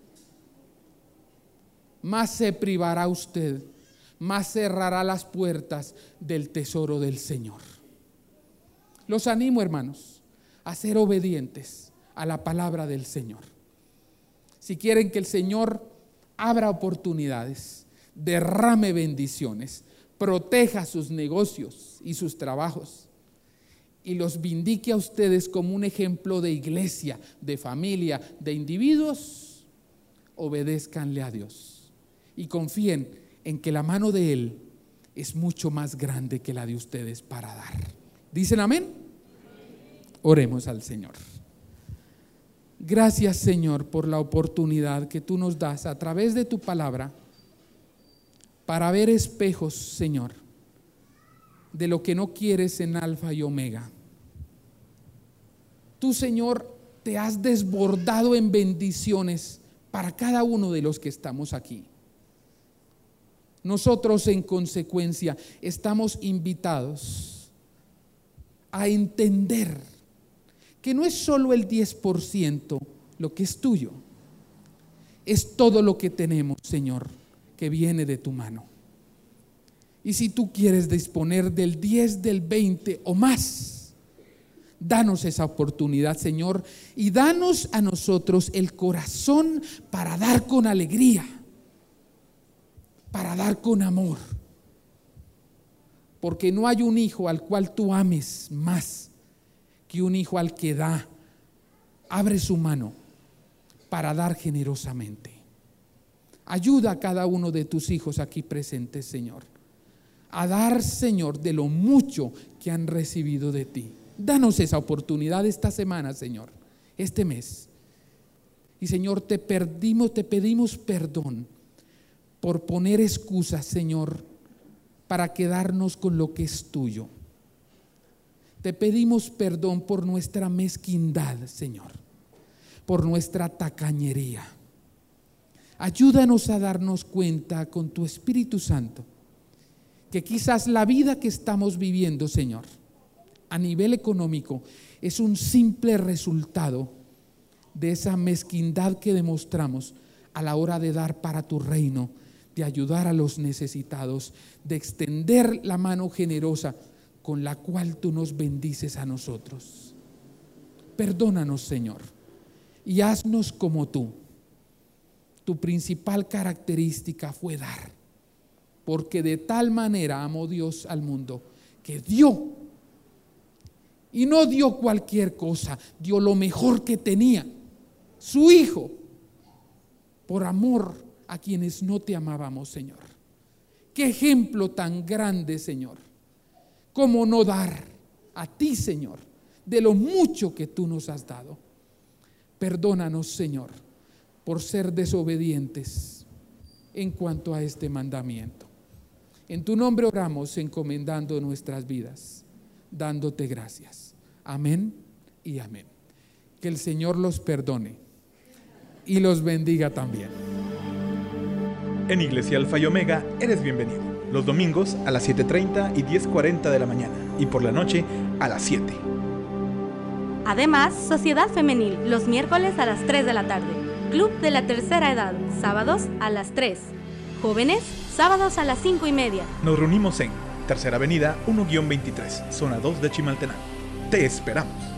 más se privará usted, más cerrará las puertas del tesoro del Señor. Los animo, hermanos, a ser obedientes a la palabra del Señor. Si quieren que el Señor abra oportunidades, derrame bendiciones, proteja sus negocios y sus trabajos y los vindique a ustedes como un ejemplo de iglesia, de familia, de individuos, obedézcanle a Dios y confíen en que la mano de Él es mucho más grande que la de ustedes para dar. ¿Dicen amén? Oremos al Señor. Gracias, Señor, por la oportunidad que tú nos das a través de tu palabra para ver espejos, Señor, de lo que no quieres en Alfa y Omega. Tú, Señor, te has desbordado en bendiciones para cada uno de los que estamos aquí. Nosotros, en consecuencia, estamos invitados a entender que no es solo el 10% lo que es tuyo, es todo lo que tenemos, Señor, que viene de tu mano. Y si tú quieres disponer del 10, del 20 o más, danos esa oportunidad, Señor, y danos a nosotros el corazón para dar con alegría, para dar con amor, porque no hay un hijo al cual tú ames más que un hijo al que da, abre su mano para dar generosamente. Ayuda a cada uno de tus hijos aquí presentes, Señor, a dar, Señor, de lo mucho que han recibido de ti. Danos esa oportunidad esta semana, Señor, este mes. Y, Señor, te pedimos perdón por poner excusas, Señor, para quedarnos con lo que es tuyo. Te pedimos perdón por nuestra mezquindad, Señor, por nuestra tacañería. Ayúdanos a darnos cuenta con tu Espíritu Santo que quizás la vida que estamos viviendo, Señor, a nivel económico, es un simple resultado de esa mezquindad que demostramos a la hora de dar para tu reino, de ayudar a los necesitados, de extender la mano generosa con la cual tú nos bendices a nosotros. Perdónanos, Señor, y haznos como tú. Tu principal característica fue dar, porque de tal manera amó Dios al mundo que dio, y no dio cualquier cosa, dio lo mejor que tenía, su Hijo, por amor a quienes no te amábamos, Señor. Qué ejemplo tan grande, Señor. ¿Cómo no dar a ti, Señor, de lo mucho que tú nos has dado? Perdónanos, Señor, por ser desobedientes en cuanto a este mandamiento. En tu nombre oramos, encomendando nuestras vidas, dándote gracias. Amén y amén. Que el Señor los perdone y los bendiga también. En Iglesia Alfa y Omega eres bienvenido. Los domingos a las 7:30 y 10:40 de la mañana y por la noche a las 7. Además, Sociedad Femenil, los miércoles a las 3 de la tarde. Club de la Tercera Edad, sábados a las 3. Jóvenes, sábados a las 5:30. Nos reunimos en Tercera Avenida 1-23, zona 2 de Chimaltenango. Te esperamos.